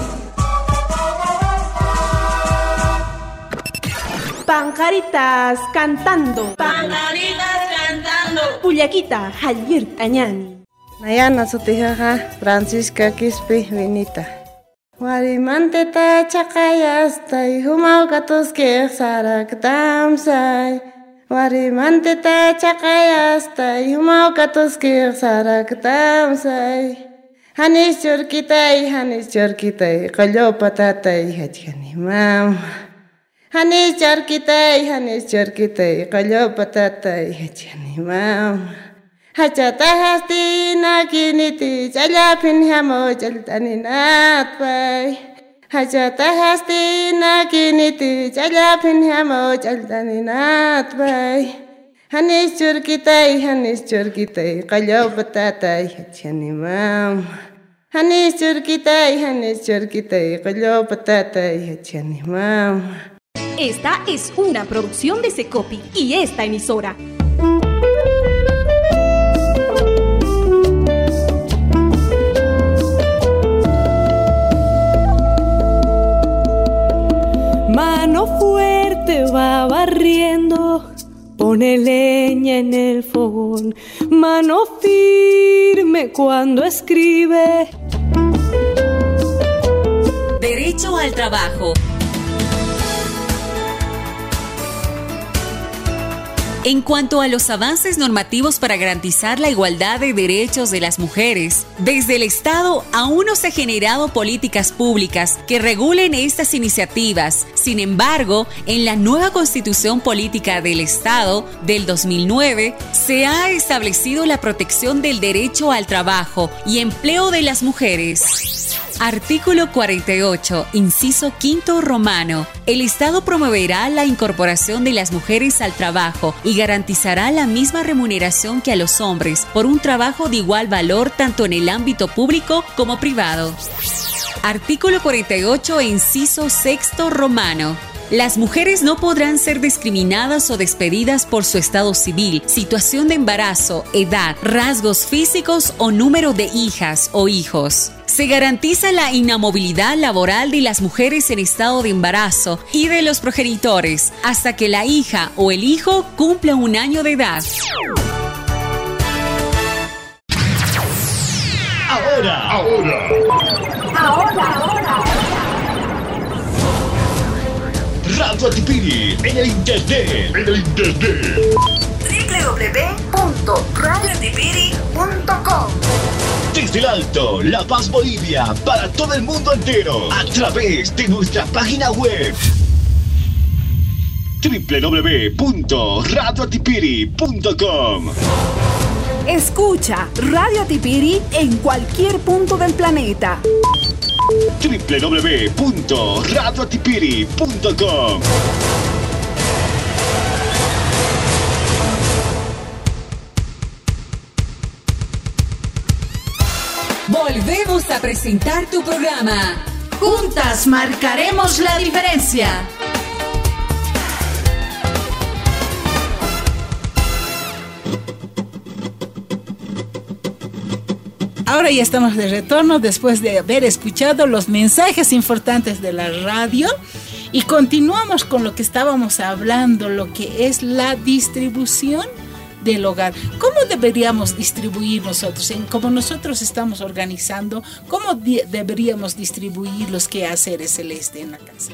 Pancaritas cantando. Pullaquita, Javier Tañani. Nayana Sotijaja, Francisca Quispe, Benita. Warimante ta chakayasta y humau gatos que sarak tamsai. Warimante ta chakayasta y humau gatos que sarak tamsai. Hanis chorkita, qallo patata y hachani mam. Hanis chorkita, qallo patata y hachani mam. Hachata hastina kiniti chalapin hamo chaltaninat pai. Hachata hastina kiniti chalapin hamo chaltaninat pai. Hanis chorkita, qallo patata y hachani mam. Hanis chorkita, qallo patata y hachani mam. Esta es una producción de Secopi y esta emisora. Mano fuerte va barriendo, pone leña en el fogón. Mano firme cuando escribe. Derecho al trabajo. En cuanto a los avances normativos para garantizar la igualdad de derechos de las mujeres, desde el Estado aún no se han generado políticas públicas que regulen estas iniciativas. Sin embargo, en la nueva Constitución Política del Estado del 2009 se ha establecido la protección del derecho al trabajo y empleo de las mujeres. Artículo 48, inciso quinto romano. El Estado promoverá la incorporación de las mujeres al trabajo y garantizará la misma remuneración que a los hombres por un trabajo de igual valor tanto en el ámbito público como privado. Artículo 48, inciso sexto romano. Las mujeres no podrán ser discriminadas o despedidas por su estado civil, situación de embarazo, edad, rasgos físicos o número de hijas o hijos. Se garantiza la inamovilidad laboral de las mujeres en estado de embarazo y de los progenitores hasta que la hija o el hijo cumpla 1 año de edad. Ahora. Radio Atipiri en el internet. www.radioatipiri.com. Desde el Alto, La Paz, Bolivia, para todo el mundo entero, a través de nuestra página web www.radioatipiri.com. Escucha Radio Atipiri en cualquier punto del planeta. www.radioatipiri.com. Volvemos a presentar tu programa. Juntas marcaremos la diferencia. Ahora ya estamos de retorno después de haber escuchado los mensajes importantes de la radio y continuamos con lo que estábamos hablando, lo que es la distribución del hogar. ¿Cómo deberíamos distribuir nosotros? Como nosotros estamos organizando, ¿cómo deberíamos distribuir los quehaceres, Celeste, en la casa?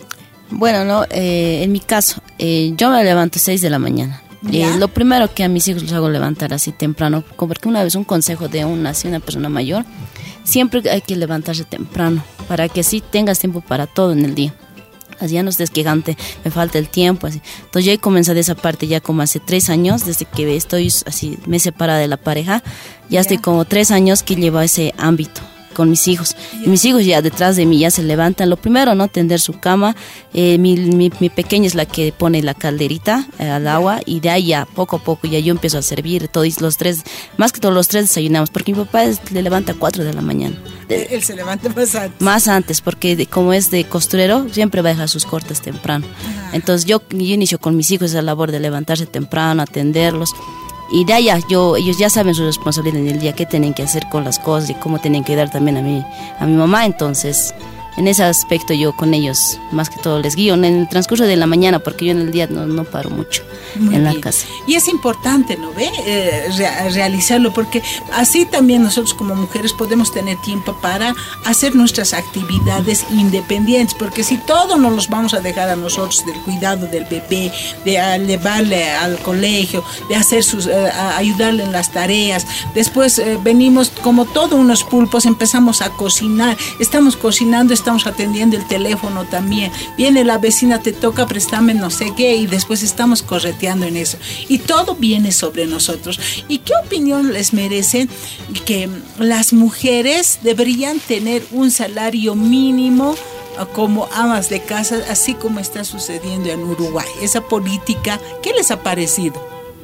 Bueno, en mi caso, yo me levanto 6 de la mañana. Lo primero que a mis hijos los hago levantar así temprano, porque una vez un consejo de una persona mayor, siempre hay que levantarse temprano para que así tengas tiempo para todo en el día. Así ya no estés quejante, me falta el tiempo, así. Entonces ya he comenzado esa parte ya como hace 3 años, desde que estoy así, me separada de la pareja, ya estoy como 3 años que llevo ese ámbito con mis hijos. Y mis hijos ya detrás de mí ya se levantan. Lo primero, ¿no? Tender su cama. Mi pequeña es la que pone la calderita al agua y de ahí ya poco a poco ya yo empiezo a servir. Todos los 3, más que todos los 3 desayunamos porque mi papá le levanta a 4 de la mañana. Él se levanta más antes. Más antes, porque como es de costurero, siempre va a dejar sus cortes temprano. Ajá. Entonces yo inicio con mis hijos esa labor de levantarse temprano, atenderlos. Y de allá, ellos ya saben su responsabilidad en el día, qué tienen que hacer con las cosas y cómo tienen que ayudar también a mi mamá. Entonces, en ese aspecto yo con ellos, más que todo, les guío en el transcurso de la mañana, porque yo en el día no paro mucho. Muy en bien. La casa. Y es importante, ¿no ve? Realizarlo, porque así también nosotros como mujeres podemos tener tiempo para hacer nuestras actividades independientes, porque si todo nos los vamos a dejar a nosotros, del cuidado del bebé, de llevarle al colegio, de hacer ayudarle en las tareas, después venimos como todos unos pulpos, empezamos a cocinar, estamos cocinando, estamos atendiendo el teléfono también, viene la vecina, te toca, préstame no sé qué, y después estamos correteando en eso, y todo viene sobre nosotros. ¿Y qué opinión les merece que las mujeres deberían tener un salario mínimo como amas de casa, así como está sucediendo en Uruguay? Esa política, ¿qué les ha parecido?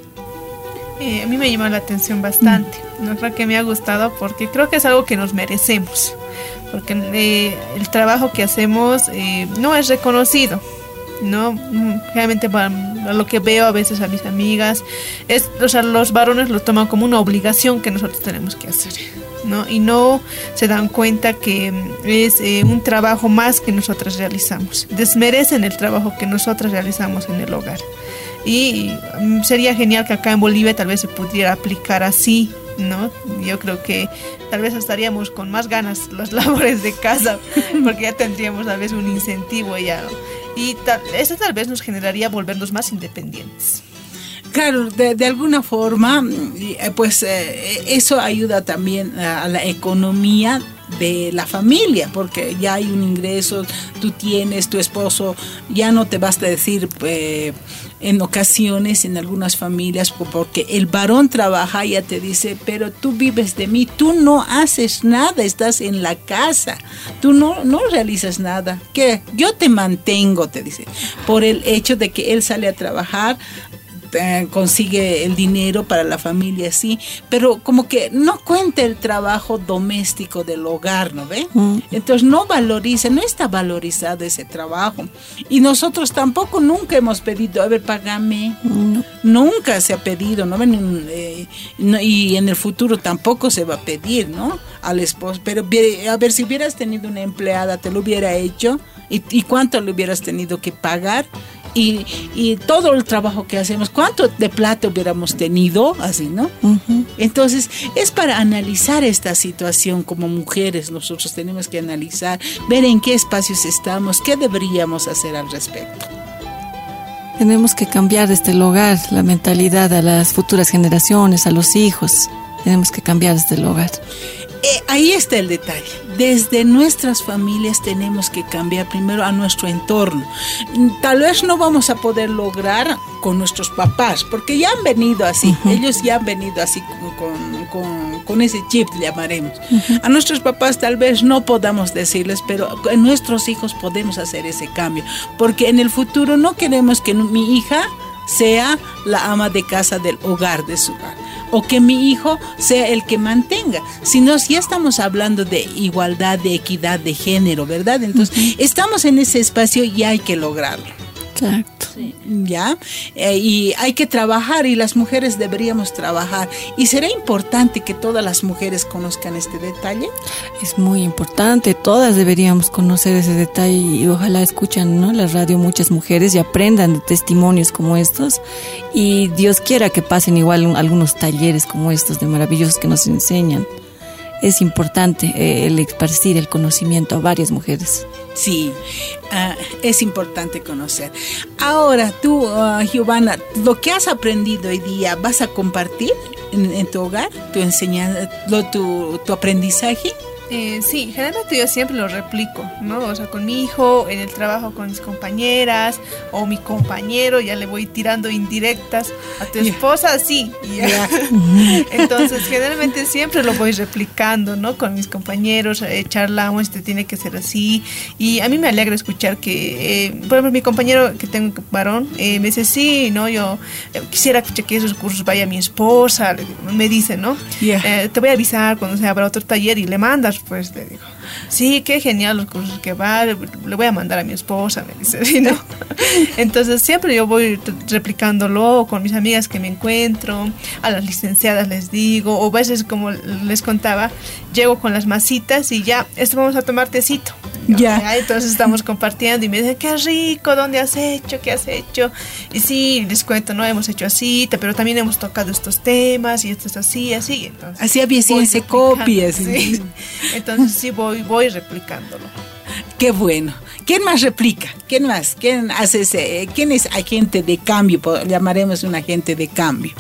A mí me llama la atención bastante, no creo que me ha gustado porque creo que es algo que nos merecemos, porque el trabajo que hacemos no es reconocido, no, realmente para lo que veo a veces a mis amigas los varones lo toman como una obligación que nosotros tenemos que hacer, ¿no? Y no se dan cuenta que es un trabajo más que nosotras realizamos, desmerecen el trabajo que nosotras realizamos en el hogar. Y sería genial que acá en Bolivia tal vez se pudiera aplicar así, ¿no? Yo creo que tal vez estaríamos con más ganas las labores de casa, porque ya tendríamos tal vez un incentivo ya, y eso tal vez nos generaría volvernos más independientes. Claro, de alguna forma, pues eso ayuda también a la economía de la familia, porque ya hay un ingreso, tú tienes, tu esposo, ya no te basta decir en ocasiones, en algunas familias, porque el varón trabaja, ya te dice, pero tú vives de mí, tú no haces nada, estás en la casa, tú no realizas nada, ¿qué? Yo te mantengo, te dice, por el hecho de que él sale a trabajar, consigue el dinero para la familia, sí, pero como que no cuenta el trabajo doméstico del hogar, ¿no ve? Entonces no está valorizado ese trabajo, y nosotros tampoco nunca hemos pedido, a ver, págame, nunca se ha pedido, ¿no ven? Y en el futuro tampoco se va a pedir, ¿no? Al esposo, pero a ver, si hubieras tenido una empleada, te lo hubiera hecho, y cuánto le hubieras tenido que pagar, y todo el trabajo que hacemos, cuánto de plata hubiéramos tenido, así, ¿no? Entonces es para analizar esta situación como mujeres. Nosotros tenemos que analizar, ver en qué espacios estamos, qué deberíamos hacer al respecto. Tenemos que cambiar desde el hogar la mentalidad a las futuras generaciones, a los hijos. Tenemos que cambiar desde el hogar. Ahí está el detalle. Desde nuestras familias tenemos que cambiar primero a nuestro entorno. Tal vez no vamos a poder lograr con nuestros papás, porque ya han venido así. Ellos ya han venido así con ese chip, llamaremos. A nuestros papás tal vez no podamos decirles, pero en nuestros hijos podemos hacer ese cambio, porque en el futuro no queremos que mi hija sea la ama de casa del hogar, de su hogar, o que mi hijo sea el que mantenga, sino si ya estamos hablando de igualdad, de equidad de género, ¿verdad? Entonces, estamos en ese espacio y hay que lograrlo. Exacto. Sí. ¿Ya? Y hay que trabajar, y las mujeres deberíamos trabajar. ¿Y será importante que todas las mujeres conozcan este detalle? Es muy importante, todas deberíamos conocer ese detalle, y ojalá escuchan, ¿no?, la radio muchas mujeres y aprendan de testimonios como estos, y Dios quiera que pasen igual algunos talleres como estos de maravillosos que nos enseñan. Es importante el esparcir el conocimiento a varias mujeres. Sí, es importante conocer. Ahora tú, Giovanna, lo que has aprendido hoy día, ¿vas a compartir en tu hogar, tu enseñanza, tu aprendizaje? Sí, generalmente yo siempre lo replico, ¿no? O sea, con mi hijo, en el trabajo con mis compañeras, o mi compañero, ya le voy tirando indirectas. A tu esposa, sí. Entonces, generalmente siempre lo voy replicando, ¿no? Con mis compañeros, charlamos, tiene que ser así. Y a mí me alegra escuchar que, por ejemplo, mi compañero que tengo varón, me dice, sí, ¿no? Yo quisiera que esos cursos vaya a mi esposa, me dice, ¿no? Te voy a avisar cuando se abra otro taller, y le mandas. Pues le digo, sí, qué genial los cursos que va, le voy a mandar a mi esposa, me dice, ¿no? Entonces siempre yo voy replicándolo con mis amigas que me encuentro, a las licenciadas les digo, o a veces, como les contaba, llego con las masitas y ya, vamos a tomar tecito. Ya, entonces estamos compartiendo y me dicen, qué rico, ¿dónde has hecho? ¿Qué has hecho? Y sí, les cuento, no, hemos hecho así, pero también hemos tocado estos temas, y esto es así, así. Entonces, así había ciencia copias. Sí. Entonces sí voy replicándolo. Qué bueno. ¿Quién más replica? ¿Quién más? ¿Quién hace quién es agente de cambio? Llamaremos un agente de cambio.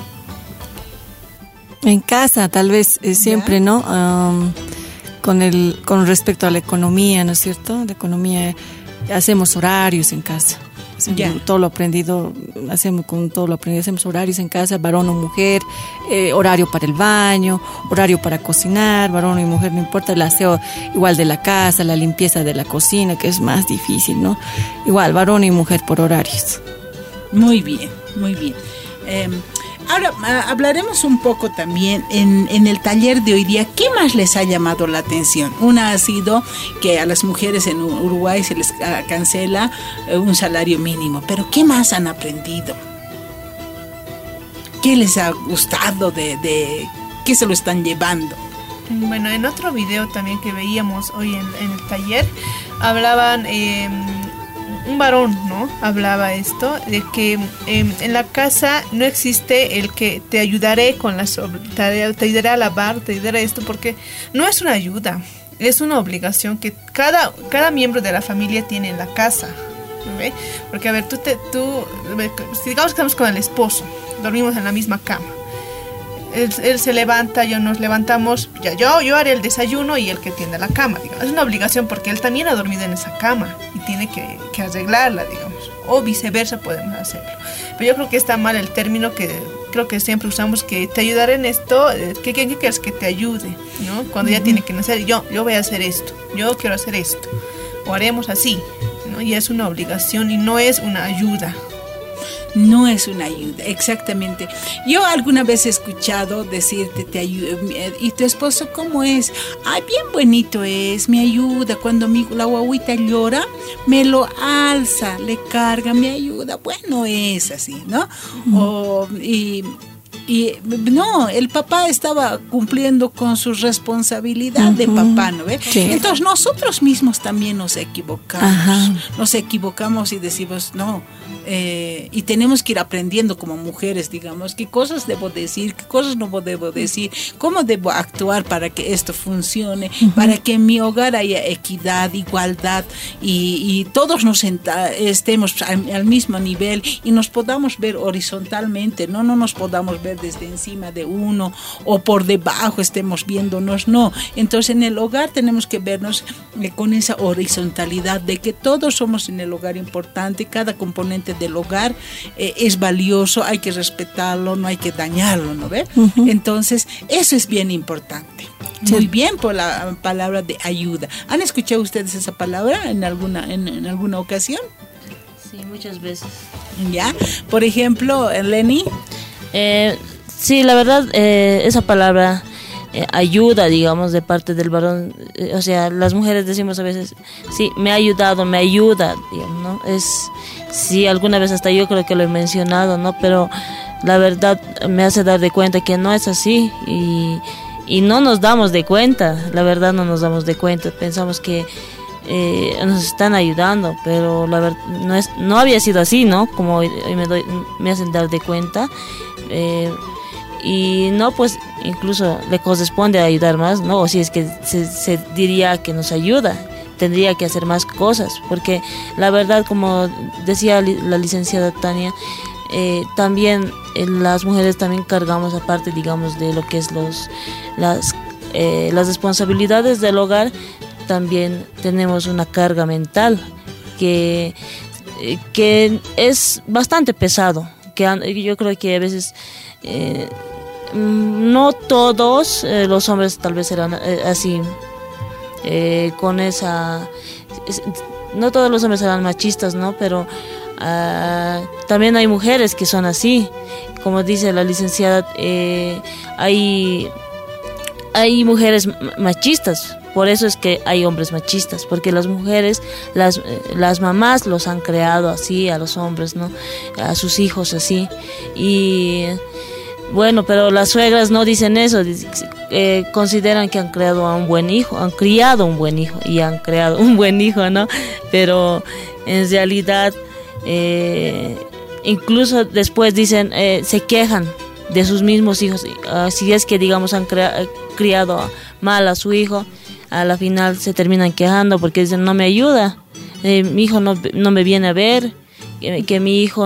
En casa, tal vez, siempre, ¿no? Con respecto a la economía, ¿no es cierto? La economía, hacemos horarios en casa. Todo lo aprendido, hacemos horarios en casa, varón o mujer, horario para el baño, horario para cocinar, varón y mujer, no importa, el aseo igual de la casa, la limpieza de la cocina, que es más difícil, ¿no? Igual, varón y mujer por horarios. Muy bien, muy bien. Ahora hablaremos un poco también en el taller de hoy día. ¿Qué más les ha llamado la atención? Una ha sido que a las mujeres en Uruguay se les cancela un salario mínimo, pero ¿qué más han aprendido? ¿Qué les ha gustado de qué se lo están llevando? Bueno, en otro video también que veíamos hoy en el taller, hablaban... un varón, ¿no? Hablaba esto, de que en la casa no existe el que te ayudaré con las tareas, te ayudaré a lavar, te ayudaré a esto, porque no es una ayuda, es una obligación que cada miembro de la familia tiene en la casa, ¿ve? Porque a ver, tú digamos que estamos con el esposo, dormimos en la misma cama. Él se levanta, nos levantamos, yo haré el desayuno y él que tienda la cama, digamos. Es una obligación porque él también ha dormido en esa cama y tiene que arreglarla, digamos, o viceversa podemos hacerlo. Pero yo creo que está mal el término que creo que siempre usamos, que te ayudaré en esto. ¿Qué quieres que te ayude? ¿No? Cuando ya tiene que nacer, yo voy a hacer esto, yo quiero hacer esto, o haremos así, ¿no? Y es una obligación y no es una ayuda. No es una ayuda, exactamente. Yo alguna vez he escuchado decirte, te ayudo, ¿y tu esposo cómo es? Ay, bien bonito es, me ayuda. Cuando la guaguita llora, me lo alza, le carga, me ayuda. Bueno, es así, ¿no? Y no, el papá estaba cumpliendo con su responsabilidad de papá, ¿no ves? Sí. Entonces nosotros mismos también nos equivocamos y decimos no, y tenemos que ir aprendiendo como mujeres, digamos, qué cosas debo decir, qué cosas no debo decir, cómo debo actuar para que esto funcione, para que en mi hogar haya equidad, igualdad y todos estemos al mismo nivel y nos podamos ver horizontalmente, no nos podamos ver desde encima de uno o por debajo estemos viéndonos, no. Entonces en el hogar tenemos que vernos con esa horizontalidad de que todos somos en el hogar importante, cada componente del hogar es valioso, hay que respetarlo, no hay que dañarlo, ¿no ves? Entonces eso es bien importante. Sí. Muy bien por la palabra de ayuda. ¿Han escuchado ustedes esa palabra en alguna ocasión? Sí, muchas veces. ¿Ya? Por ejemplo, Lenny. Sí, la verdad, esa palabra ayuda, digamos, de parte del varón, o sea, las mujeres decimos a veces, sí, me ha ayudado, me ayuda, digamos, ¿no? Sí, alguna vez hasta yo creo que lo he mencionado, ¿no? Pero la verdad me hace dar de cuenta que no es así y no nos damos de cuenta, la verdad no nos damos de cuenta, pensamos que nos están ayudando, pero la verdad no había sido así, ¿no? Como hoy me hacen dar de cuenta, y no, pues incluso le corresponde ayudar más, ¿no? O si es que se diría que nos ayuda, tendría que hacer más cosas, porque la verdad, como decía la licenciada Tania, también las mujeres también cargamos, aparte, digamos, de lo que es las responsabilidades del hogar, también tenemos una carga mental que es bastante pesado, que yo creo que a veces no todos los hombres tal vez eran así, con esa, no todos los hombres eran machistas, ¿no? Pero también hay mujeres que son así, como dice la licenciada, hay mujeres machistas. Por eso es que hay hombres machistas, porque las mujeres, las mamás los han creado así a los hombres, ¿no? A sus hijos así. Y bueno, pero las suegras no dicen eso, consideran que han criado un buen hijo, y han creado un buen hijo, ¿no? Pero en realidad, incluso después dicen, se quejan de sus mismos hijos. Si es que, digamos, han criado mal a su hijo, a la final se terminan quejando porque dicen, no me ayuda, mi hijo no me viene a ver, que mi hijo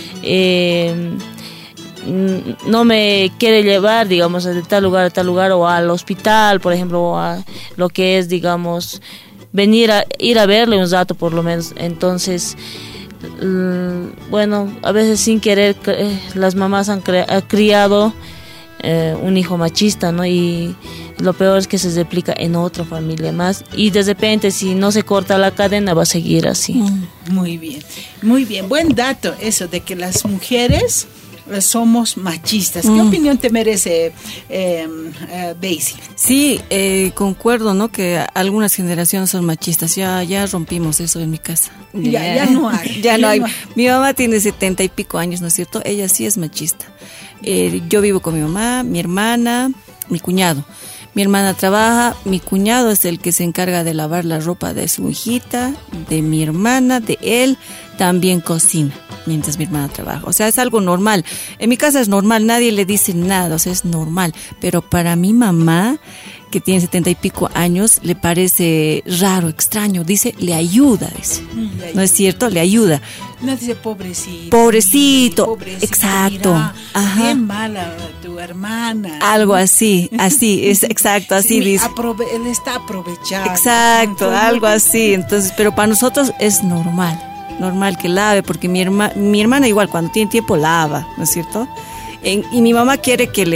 no me quiere llevar, digamos, de tal lugar a tal lugar, o al hospital, por ejemplo, o a lo que es, digamos, ir a verle un rato por lo menos. Entonces, bueno, a veces sin querer las mamás han criado un hijo machista, ¿no? Y lo peor es que se replica en otra familia más, y de repente, si no se corta la cadena, va a seguir así. Muy bien, buen dato eso de que las mujeres somos machistas. ¿Qué opinión te merece, Daisy? Sí, concuerdo, ¿no? Que algunas generaciones son machistas. Ya rompimos eso en mi casa. Ya no hay. Ya no hay. Mi mamá tiene 70 y pico años, ¿no es cierto? Ella sí es machista. Yo vivo con mi mamá, mi hermana, mi cuñado. Mi hermana trabaja, mi cuñado es el que se encarga de lavar la ropa de su hijita, de mi hermana, de él, también cocina mientras mi hermana trabaja. O sea, es algo normal. En mi casa es normal, nadie le dice nada, o sea, es normal. Pero para mi mamá, que tiene 70 y pico años, le parece raro, extraño. Dice, le ayuda, dice. ¿No es cierto? Le ayuda. No dice pobrecito. Pobrecito, exacto. Mira, ajá. Bien mala tu hermana. Algo así, es exacto, así dice. Él está aprovechado. Exacto, algo así. Entonces, pero para nosotros es normal que lave, porque mi hermana igual cuando tiene tiempo lava, ¿no es cierto? Y mi mamá quiere que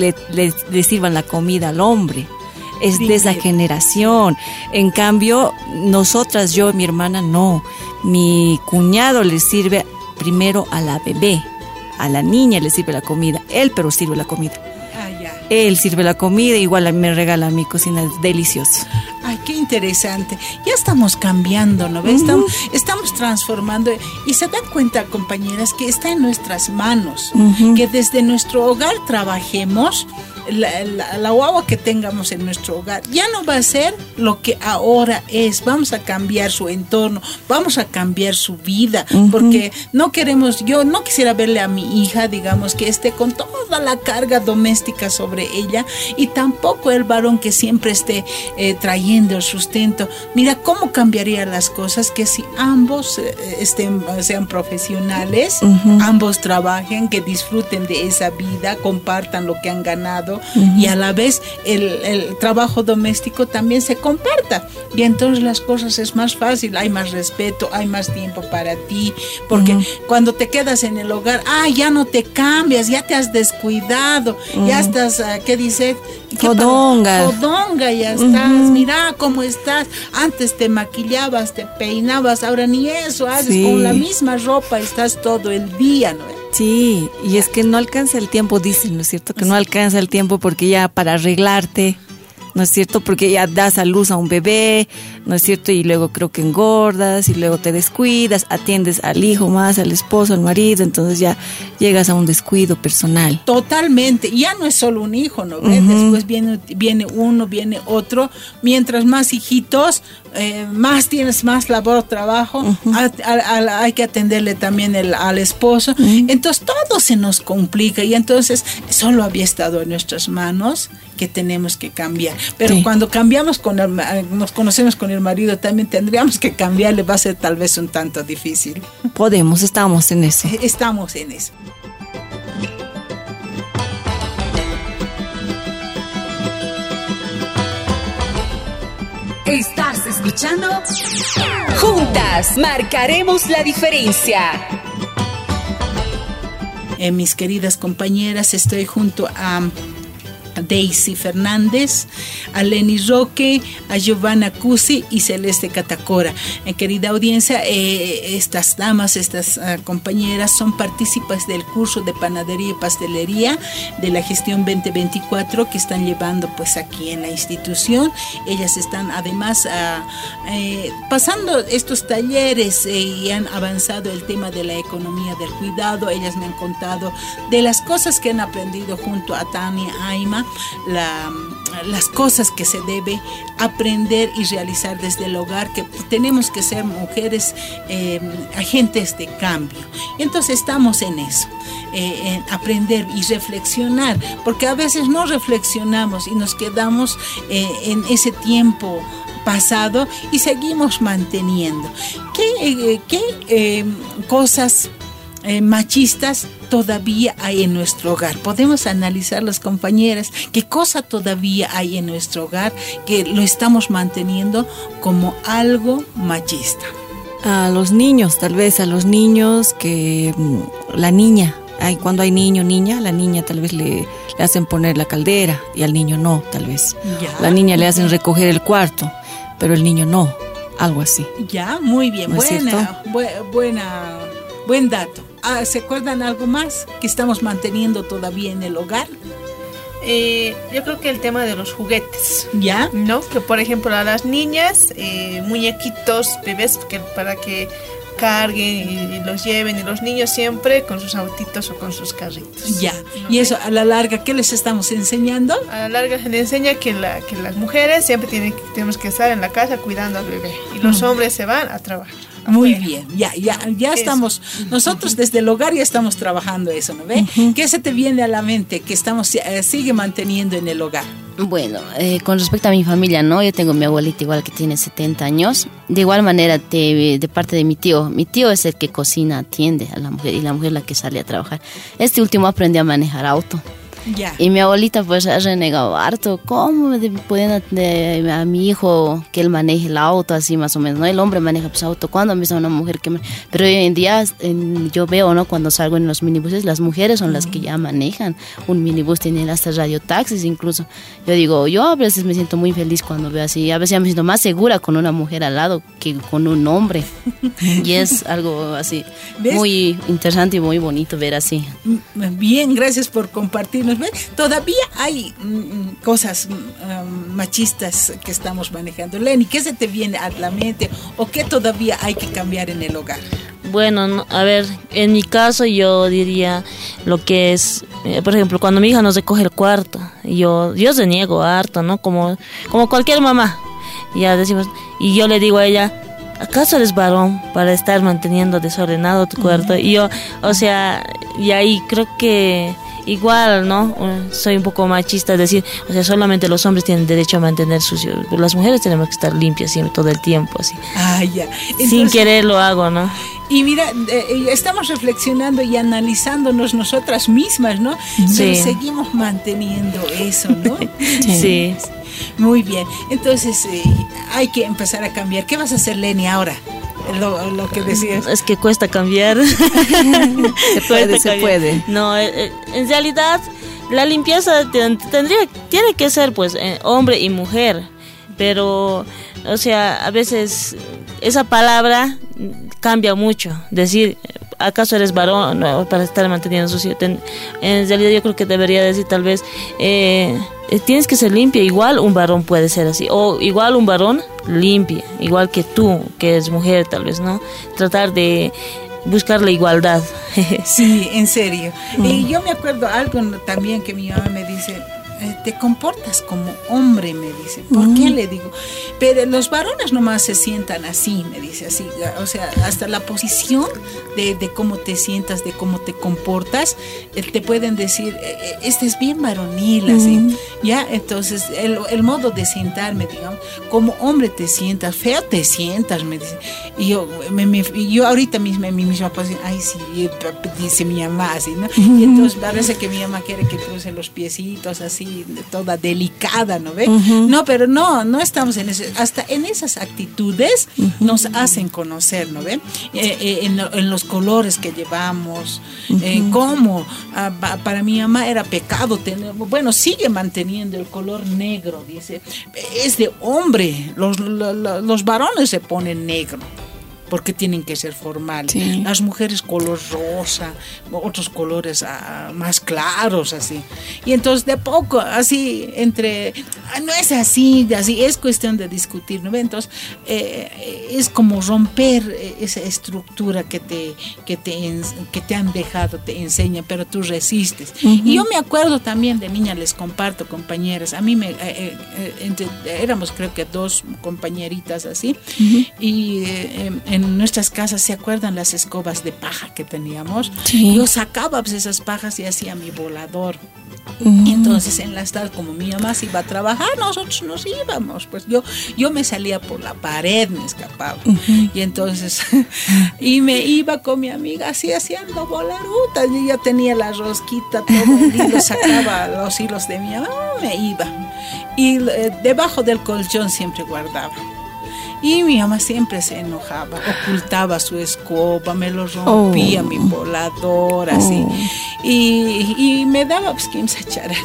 le sirvan la comida al hombre. Es de esa generación. En cambio, nosotras, yo y mi hermana, no. Mi cuñado le sirve primero a la bebé. A la niña le sirve la comida. Él, pero sirve la comida. Él sirve la comida, igual me regala mi cocina, es delicioso. Ay, qué interesante. Ya estamos cambiando, ¿no ves? Estamos transformando. Y se dan cuenta, compañeras, que está en nuestras manos. Que desde nuestro hogar trabajemos. La guagua que tengamos en nuestro hogar ya no va a ser lo que ahora es. Vamos a cambiar su entorno, vamos a cambiar su vida, porque yo no quisiera verle a mi hija, digamos, que esté con toda la carga doméstica sobre ella, y tampoco el varón que siempre esté trayendo el sustento. Mira cómo cambiarían las cosas que si ambos sean profesionales, ambos trabajen, que disfruten de esa vida, compartan lo que han ganado. Y a la vez el trabajo doméstico también se comparta, y entonces las cosas es más fácil, hay más respeto, hay más tiempo para ti, porque cuando te quedas en el hogar, ya no te cambias, ya te has descuidado, ya estás, ¿qué dice? Fodonga, ya estás, mira cómo estás, antes te maquillabas, te peinabas, ahora ni eso haces, con la misma ropa estás todo el día, ¿no? Sí, y es que no alcanza el tiempo, dicen, ¿no es cierto? Que no alcanza el tiempo porque ya para arreglarte, ¿no es cierto? Porque ya das a luz a un bebé, ¿no es cierto? Y luego creo que engordas y luego te descuidas, atiendes al hijo más, al esposo, al marido, entonces ya llegas a un descuido personal. Totalmente, ya no es solo un hijo, ¿no ves? Después viene uno, viene otro, mientras más hijitos, más tienes más labor, trabajo, hay que atenderle también al esposo, entonces todo se nos complica, y entonces solo había estado en nuestras manos, que tenemos que cambiar, pero cuando cambiamos nos conocemos con el marido, también tendríamos que cambiarle, va a ser tal vez un tanto difícil. Estamos en eso. Estamos en eso. Estás escuchando Juntas Marcaremos la Diferencia. Mis queridas compañeras, estoy junto a Daisy Fernández, a Lenny Roque, a Giovanna Cusi y Celeste Catacora. Querida audiencia, estas damas, estas compañeras son partícipes del curso de panadería y pastelería de la gestión 2024 que están llevando pues aquí en la institución. Ellas están además pasando estos talleres y han avanzado el tema de la economía del cuidado. Ellas me han contado de las cosas que han aprendido junto a Tania Aima, las cosas que se debe aprender y realizar desde el hogar, que tenemos que ser mujeres agentes de cambio. Y entonces estamos en eso, en aprender y reflexionar, porque a veces no reflexionamos y nos quedamos en ese tiempo pasado y seguimos manteniendo. ¿Qué cosas machistas todavía hay en nuestro hogar? Podemos analizar, las compañeras, qué cosa todavía hay en nuestro hogar que lo estamos manteniendo como algo machista. A los niños, tal vez a los niños, que la niña, cuando hay niño, niña, la niña tal vez le hacen poner la caldera y al niño no, tal vez. La niña le hacen recoger el cuarto, pero el niño no, algo así. Ya, muy bien, ¿No es cierto? Buen dato. ¿Se acuerdan algo más que estamos manteniendo todavía en el hogar? Yo creo que el tema de los juguetes. ¿Ya? ¿No? Que por ejemplo a las niñas, muñequitos, bebés, para que carguen y los lleven, y los niños siempre con sus autitos o con sus carritos. Ya. ¿No? Y eso a la larga, ¿qué les estamos enseñando? A la larga se les enseña que las mujeres siempre tenemos que estar en la casa cuidando al bebé, y los hombres se van a trabajar. Muy bien, ya estamos, nosotros desde el hogar ya estamos trabajando eso, ¿no ve? ¿Qué se te viene a la mente que sigue manteniendo en el hogar? Bueno, con respecto a mi familia, ¿no? Yo tengo mi abuelita igual que tiene 70 años. De igual manera, de parte de mi tío es el que cocina, atiende a la mujer y la mujer la que sale a trabajar. Este último aprendió a manejar auto. Ya. Y mi abuelita pues ha renegado harto. ¿Cómo pueden atender a mi hijo que él maneje el auto así más o menos? ¿No? El hombre maneja pues auto. ¿Cuándo empieza una mujer que Pero hoy en día yo veo, ¿no? Cuando salgo en los minibuses, las mujeres son las que ya manejan un minibús, tienen hasta radiotaxis incluso. Yo digo, yo a veces me siento muy feliz cuando veo así. A veces ya me siento más segura con una mujer al lado que con un hombre. Y es algo así, ¿ves? Muy interesante y muy bonito ver así. Bien, gracias por compartirnos. Todavía hay cosas machistas que estamos manejando. Lenny, ¿qué se te viene a la mente o qué todavía hay que cambiar en el hogar? Bueno, a ver, en mi caso yo diría lo que es, por ejemplo, cuando mi hija nos recoge el cuarto, yo reniego harto, ¿no? Como cualquier mamá, ya decimos, y yo le digo a ella, ¿acaso eres varón para estar manteniendo desordenado tu cuarto? Y yo, o sea, y ahí creo que igual, ¿no? Soy un poco machista, es decir, o sea, solamente los hombres tienen derecho a mantener sucio. Las mujeres tenemos que estar limpias siempre, todo el tiempo, así. Ah, ya. Entonces, sin querer lo hago, ¿no? Y mira, estamos reflexionando y analizándonos nosotras mismas, ¿no? Sí. Pero seguimos manteniendo eso, ¿no? Sí. Muy bien. Entonces, hay que empezar a cambiar. ¿Qué vas a hacer, Lenny, ahora? Lo que decías. Es que cuesta cambiar. Se puede. No, en realidad la limpieza tiene que ser pues hombre y mujer, pero o sea, a veces esa palabra cambia mucho. Decir, ¿acaso eres varón? No, para estar manteniendo sucio. En realidad yo creo que debería decir tal vez tienes que ser limpia. Igual un varón puede ser así, o igual un varón limpia, igual que tú, que eres mujer tal vez, ¿no? Tratar de buscar la igualdad. Sí, en serio. Y yo me acuerdo algo también que mi mamá me dice, te comportas como hombre, me dice. ¿Por qué? Le digo, pero los varones nomás se sientan así, me dice, así, o sea, hasta la posición de cómo te sientas, de cómo te comportas, te pueden decir, este es bien varonil, así, ya. Entonces el modo de sentarme, digamos, como hombre te sientas, feo te sientas, me dice. Y yo ahorita mismo mi papá dice, ay sí, dice mi mamá así, ¿no? Y entonces parece que mi mamá quiere que cruce los piecitos así, toda delicada, ¿no ve? No, pero no estamos en eso. Hasta en esas actitudes nos hacen conocer, ¿no ve? En los colores que llevamos, cómo para mi mamá era pecado tener, bueno, sigue manteniendo el color negro, dice, es de hombre, los varones se ponen negro porque tienen que ser formales. Sí. Las mujeres color rosa, otros colores más claros, así. Y entonces de poco, así, no es así, es cuestión de discutir, ¿no? Entonces, es como romper esa estructura que te han dejado, te enseñan, pero tú resistes. Y yo me acuerdo también de niña, les comparto, compañeras, a mí éramos creo que 2 compañeritas así, y en nuestras casas, ¿se acuerdan las escobas de paja que teníamos? Sí. Yo sacaba pues esas pajas y hacía mi volador. Y entonces en las tardes, como mi mamá se iba a trabajar, nosotros nos íbamos, pues yo me salía por la pared, me escapaba. Y entonces y me iba con mi amiga así haciendo volarutas, y yo tenía la rosquita, todo el hilo, sacaba los hilos de mi mamá, me iba. Y debajo del colchón siempre guardaba. Y mi mamá siempre se enojaba, ocultaba su escoba, me lo rompía, mi volador, así. Y me daba pues que me sacharan.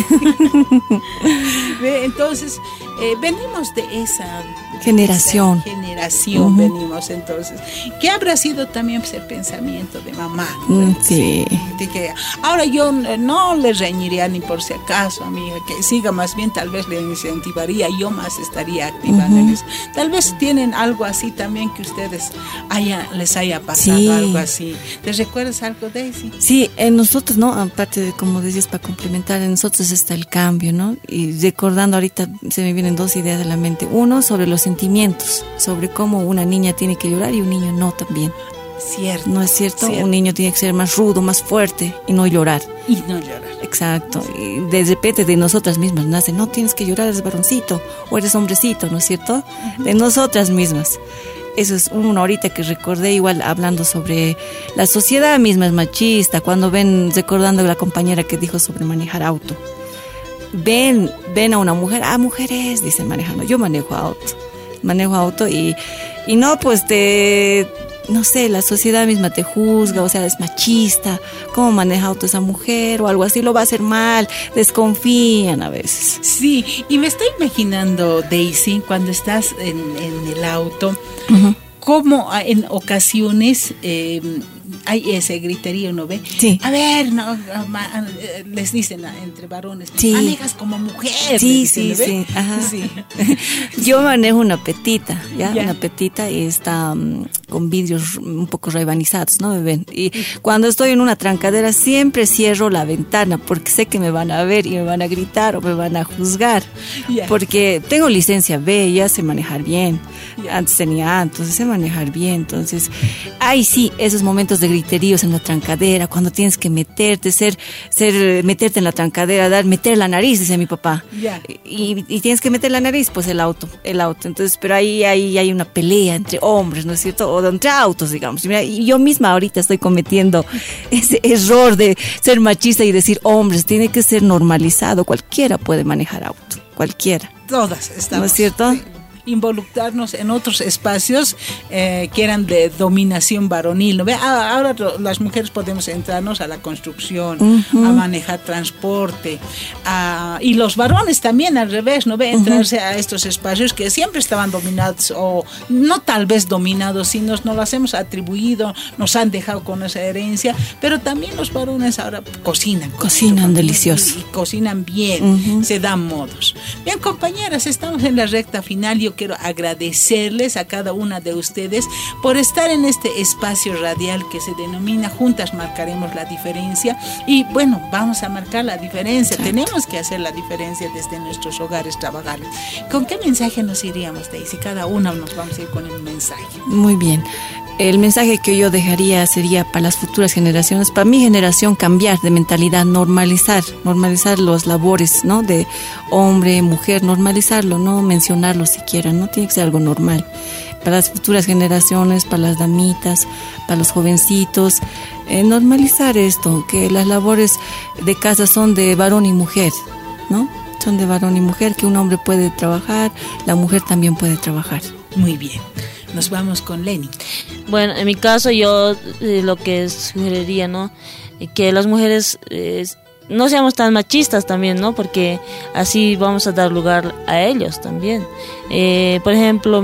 Entonces, venimos de esa generación, venimos entonces. ¿Qué habrá sido también pues, el pensamiento de mamá? Sí. De que, ahora yo no le reñiría ni por si acaso a mi hija, que siga, más bien tal vez le incentivaría, yo más estaría activando en eso. Tal vez tienen algo así también que ustedes les haya pasado, algo así. ¿Te recuerdas algo, Daisy? Sí, en nosotros, ¿no? Aparte de, como decías, para complementar, en nosotros está el cambio, ¿no? Y recordando ahorita se me vienen 2 ideas de la mente. Uno, sobre los sentimientos, sobre cómo una niña tiene que llorar y un niño no también. Cierto. ¿No es cierto? Cierto. Un niño tiene que ser más rudo, más fuerte y no llorar. Y no llorar. Exacto. Y de repente de nosotras mismas nace, no tienes que llorar, eres varoncito o eres hombrecito, ¿no es cierto? De nosotras mismas. Eso es una ahorita que recordé, igual hablando sobre la sociedad misma es machista, cuando ven, recordando la compañera que dijo sobre manejar auto. Ven a una mujer, mujeres, dicen manejando. Yo manejo auto y no, pues no sé, la sociedad misma te juzga, o sea, es machista, ¿cómo maneja auto esa mujer? O algo así, lo va a hacer mal, desconfían a veces. Sí, y me estoy imaginando, Daisy, cuando estás en el auto, cómo en ocasiones hay ese griterío, ¿no ve? Sí. A ver, les dicen entre varones, sí. manejas como mujer. Sí, dicen, sí, ¿no sí. Ajá. Sí. Yo manejo una petita, una petita y está con vidrios un poco raibanizados, ¿no? ¿Me ven? Y cuando estoy en una trancadera siempre cierro la ventana porque sé que me van a ver y me van a gritar o me van a juzgar. Porque tengo licencia B, ya sé manejar bien. Antes tenía A, entonces sé manejar bien. Entonces, sí, esos momentos de griteríos en la trancadera, cuando tienes que meterte, meterte en la trancadera, meter la nariz, dice mi papá. Y tienes que meter la nariz, pues el auto. Entonces, pero ahí hay una pelea entre hombres, ¿no es cierto? O entre autos, digamos. Y yo misma ahorita estoy cometiendo ese error de ser machista y decir hombres, tiene que ser normalizado. Cualquiera puede manejar auto, cualquiera. Todas estamos. ¿No es cierto? Sí. Involucrarnos en otros espacios que eran de dominación varonil, ¿no ve? Ahora las mujeres podemos entrarnos a la construcción, a manejar transporte, y los varones también al revés, ¿no ve? Entrarse a estos espacios que siempre estaban dominados, o no tal vez dominados, sino nos los hemos atribuido, nos han dejado con esa herencia, pero también los varones ahora cocinan delicioso y cocinan bien, se dan modos. Bien, compañeras, estamos en la recta final. Yo quiero agradecerles a cada una de ustedes por estar en este espacio radial que se denomina Juntas Marcaremos la Diferencia. Y bueno, vamos a marcar la diferencia. Exacto. Tenemos que hacer la diferencia desde nuestros hogares, trabajar. ¿Con qué mensaje nos iríamos, Daisy? Cada una nos vamos a ir con el mensaje. Muy bien. El mensaje que yo dejaría sería para las futuras generaciones, para mi generación, cambiar de mentalidad, normalizar los labores, ¿no? De hombre, mujer, normalizarlo, no mencionarlo siquiera, no tiene que ser algo normal. Para las futuras generaciones, para las damitas, para los jovencitos, normalizar esto, que las labores de casa son de varón y mujer, ¿no? Son de varón y mujer, que un hombre puede trabajar, la mujer también puede trabajar. Muy bien. Nos vamos con Lenny. Bueno, en mi caso yo lo que sugeriría, ¿no? Que las mujeres no seamos tan machistas también, ¿no? Porque así vamos a dar lugar a ellos también. Por ejemplo,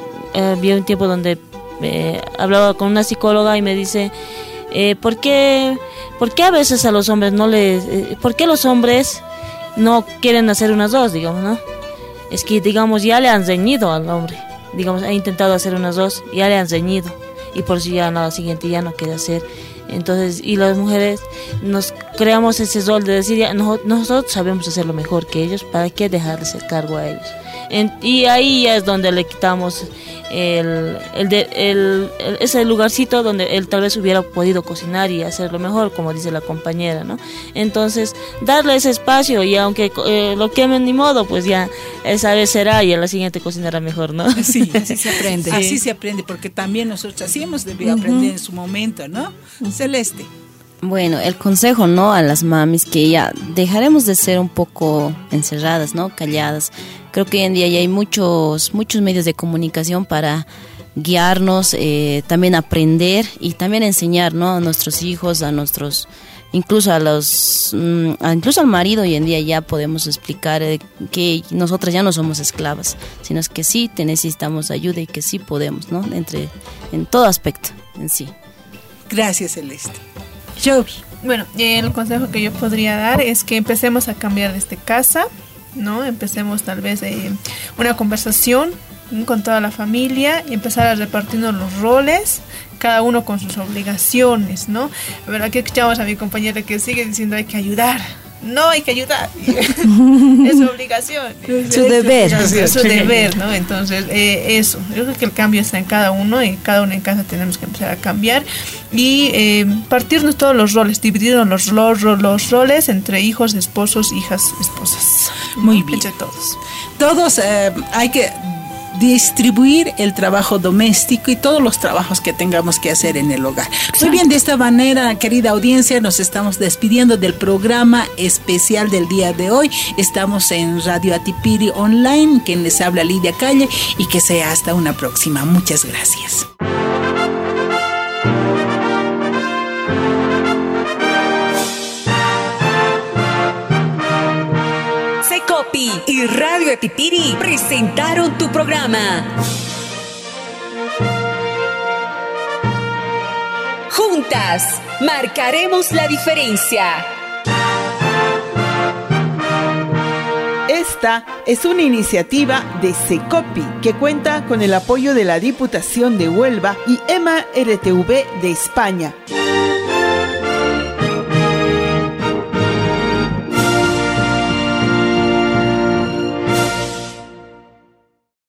vi un tiempo donde hablaba con una psicóloga y me dice, ¿por qué a veces a los hombres por qué los hombres no quieren hacer unas dos, digamos, ¿no? Es que, digamos, ya le han ceñido al hombre. Digamos, ha intentado hacer unas dos, ya le han ceñido y por si ya no, la siguiente ya no quiere hacer. Entonces, y las mujeres nos creamos ese rol de decir, ya, nosotros sabemos hacerlo mejor que ellos, ¿para qué dejarles el cargo a ellos? Y ahí ya es donde le quitamos ese lugarcito donde él tal vez hubiera podido cocinar y hacerlo mejor, como dice la compañera, ¿no? Entonces, darle ese espacio, y aunque lo quemen ni modo, pues ya esa vez será y a la siguiente cocinará mejor, ¿no? Sí, así se aprende. Así se aprende, porque también nosotros así hemos debido aprender en su momento, ¿no? Celeste. Bueno, el consejo, ¿no? A las mamis, que ya dejaremos de ser un poco encerradas, ¿no? Calladas. Creo que hoy en día ya hay muchos medios de comunicación para guiarnos, también aprender y también enseñar, ¿no? A nuestros hijos, incluso al marido. Hoy en día ya podemos explicar que nosotras ya no somos esclavas, sino es que sí te necesitamos ayuda y que sí podemos, ¿no? En todo aspecto en sí. Gracias, Celeste. Jovi. Bueno, el consejo que yo podría dar es que empecemos a cambiar desde casa, ¿no? Empecemos tal vez una conversación con toda la familia y empezar a repartirnos los roles, cada uno con sus obligaciones, ¿no? A ver, aquí escuchamos a mi compañera que sigue diciendo hay que ayudar, no hay que ayudar. Es su obligación. Su deber. Es su deber, ¿no? Entonces, eso. Yo creo que el cambio está en cada uno y cada uno en casa tenemos que empezar a cambiar y partirnos todos los roles, dividirnos los roles entre hijos, esposos, hijas, esposas. Muy bien. Entre todos. Todos hay que distribuir el trabajo doméstico y todos los trabajos que tengamos que hacer en el hogar. Muy bien, de esta manera, querida audiencia, nos estamos despidiendo del programa especial del día de hoy. Estamos en Radio Atipiri Online, quien les habla Lidia Calle, y que sea hasta una próxima. Muchas gracias. Secopi y Radio Atipiri presentaron tu programa. Juntas marcaremos la diferencia. Esta es una iniciativa de Secopi que cuenta con el apoyo de la Diputación de Huelva y EMA RTV de España.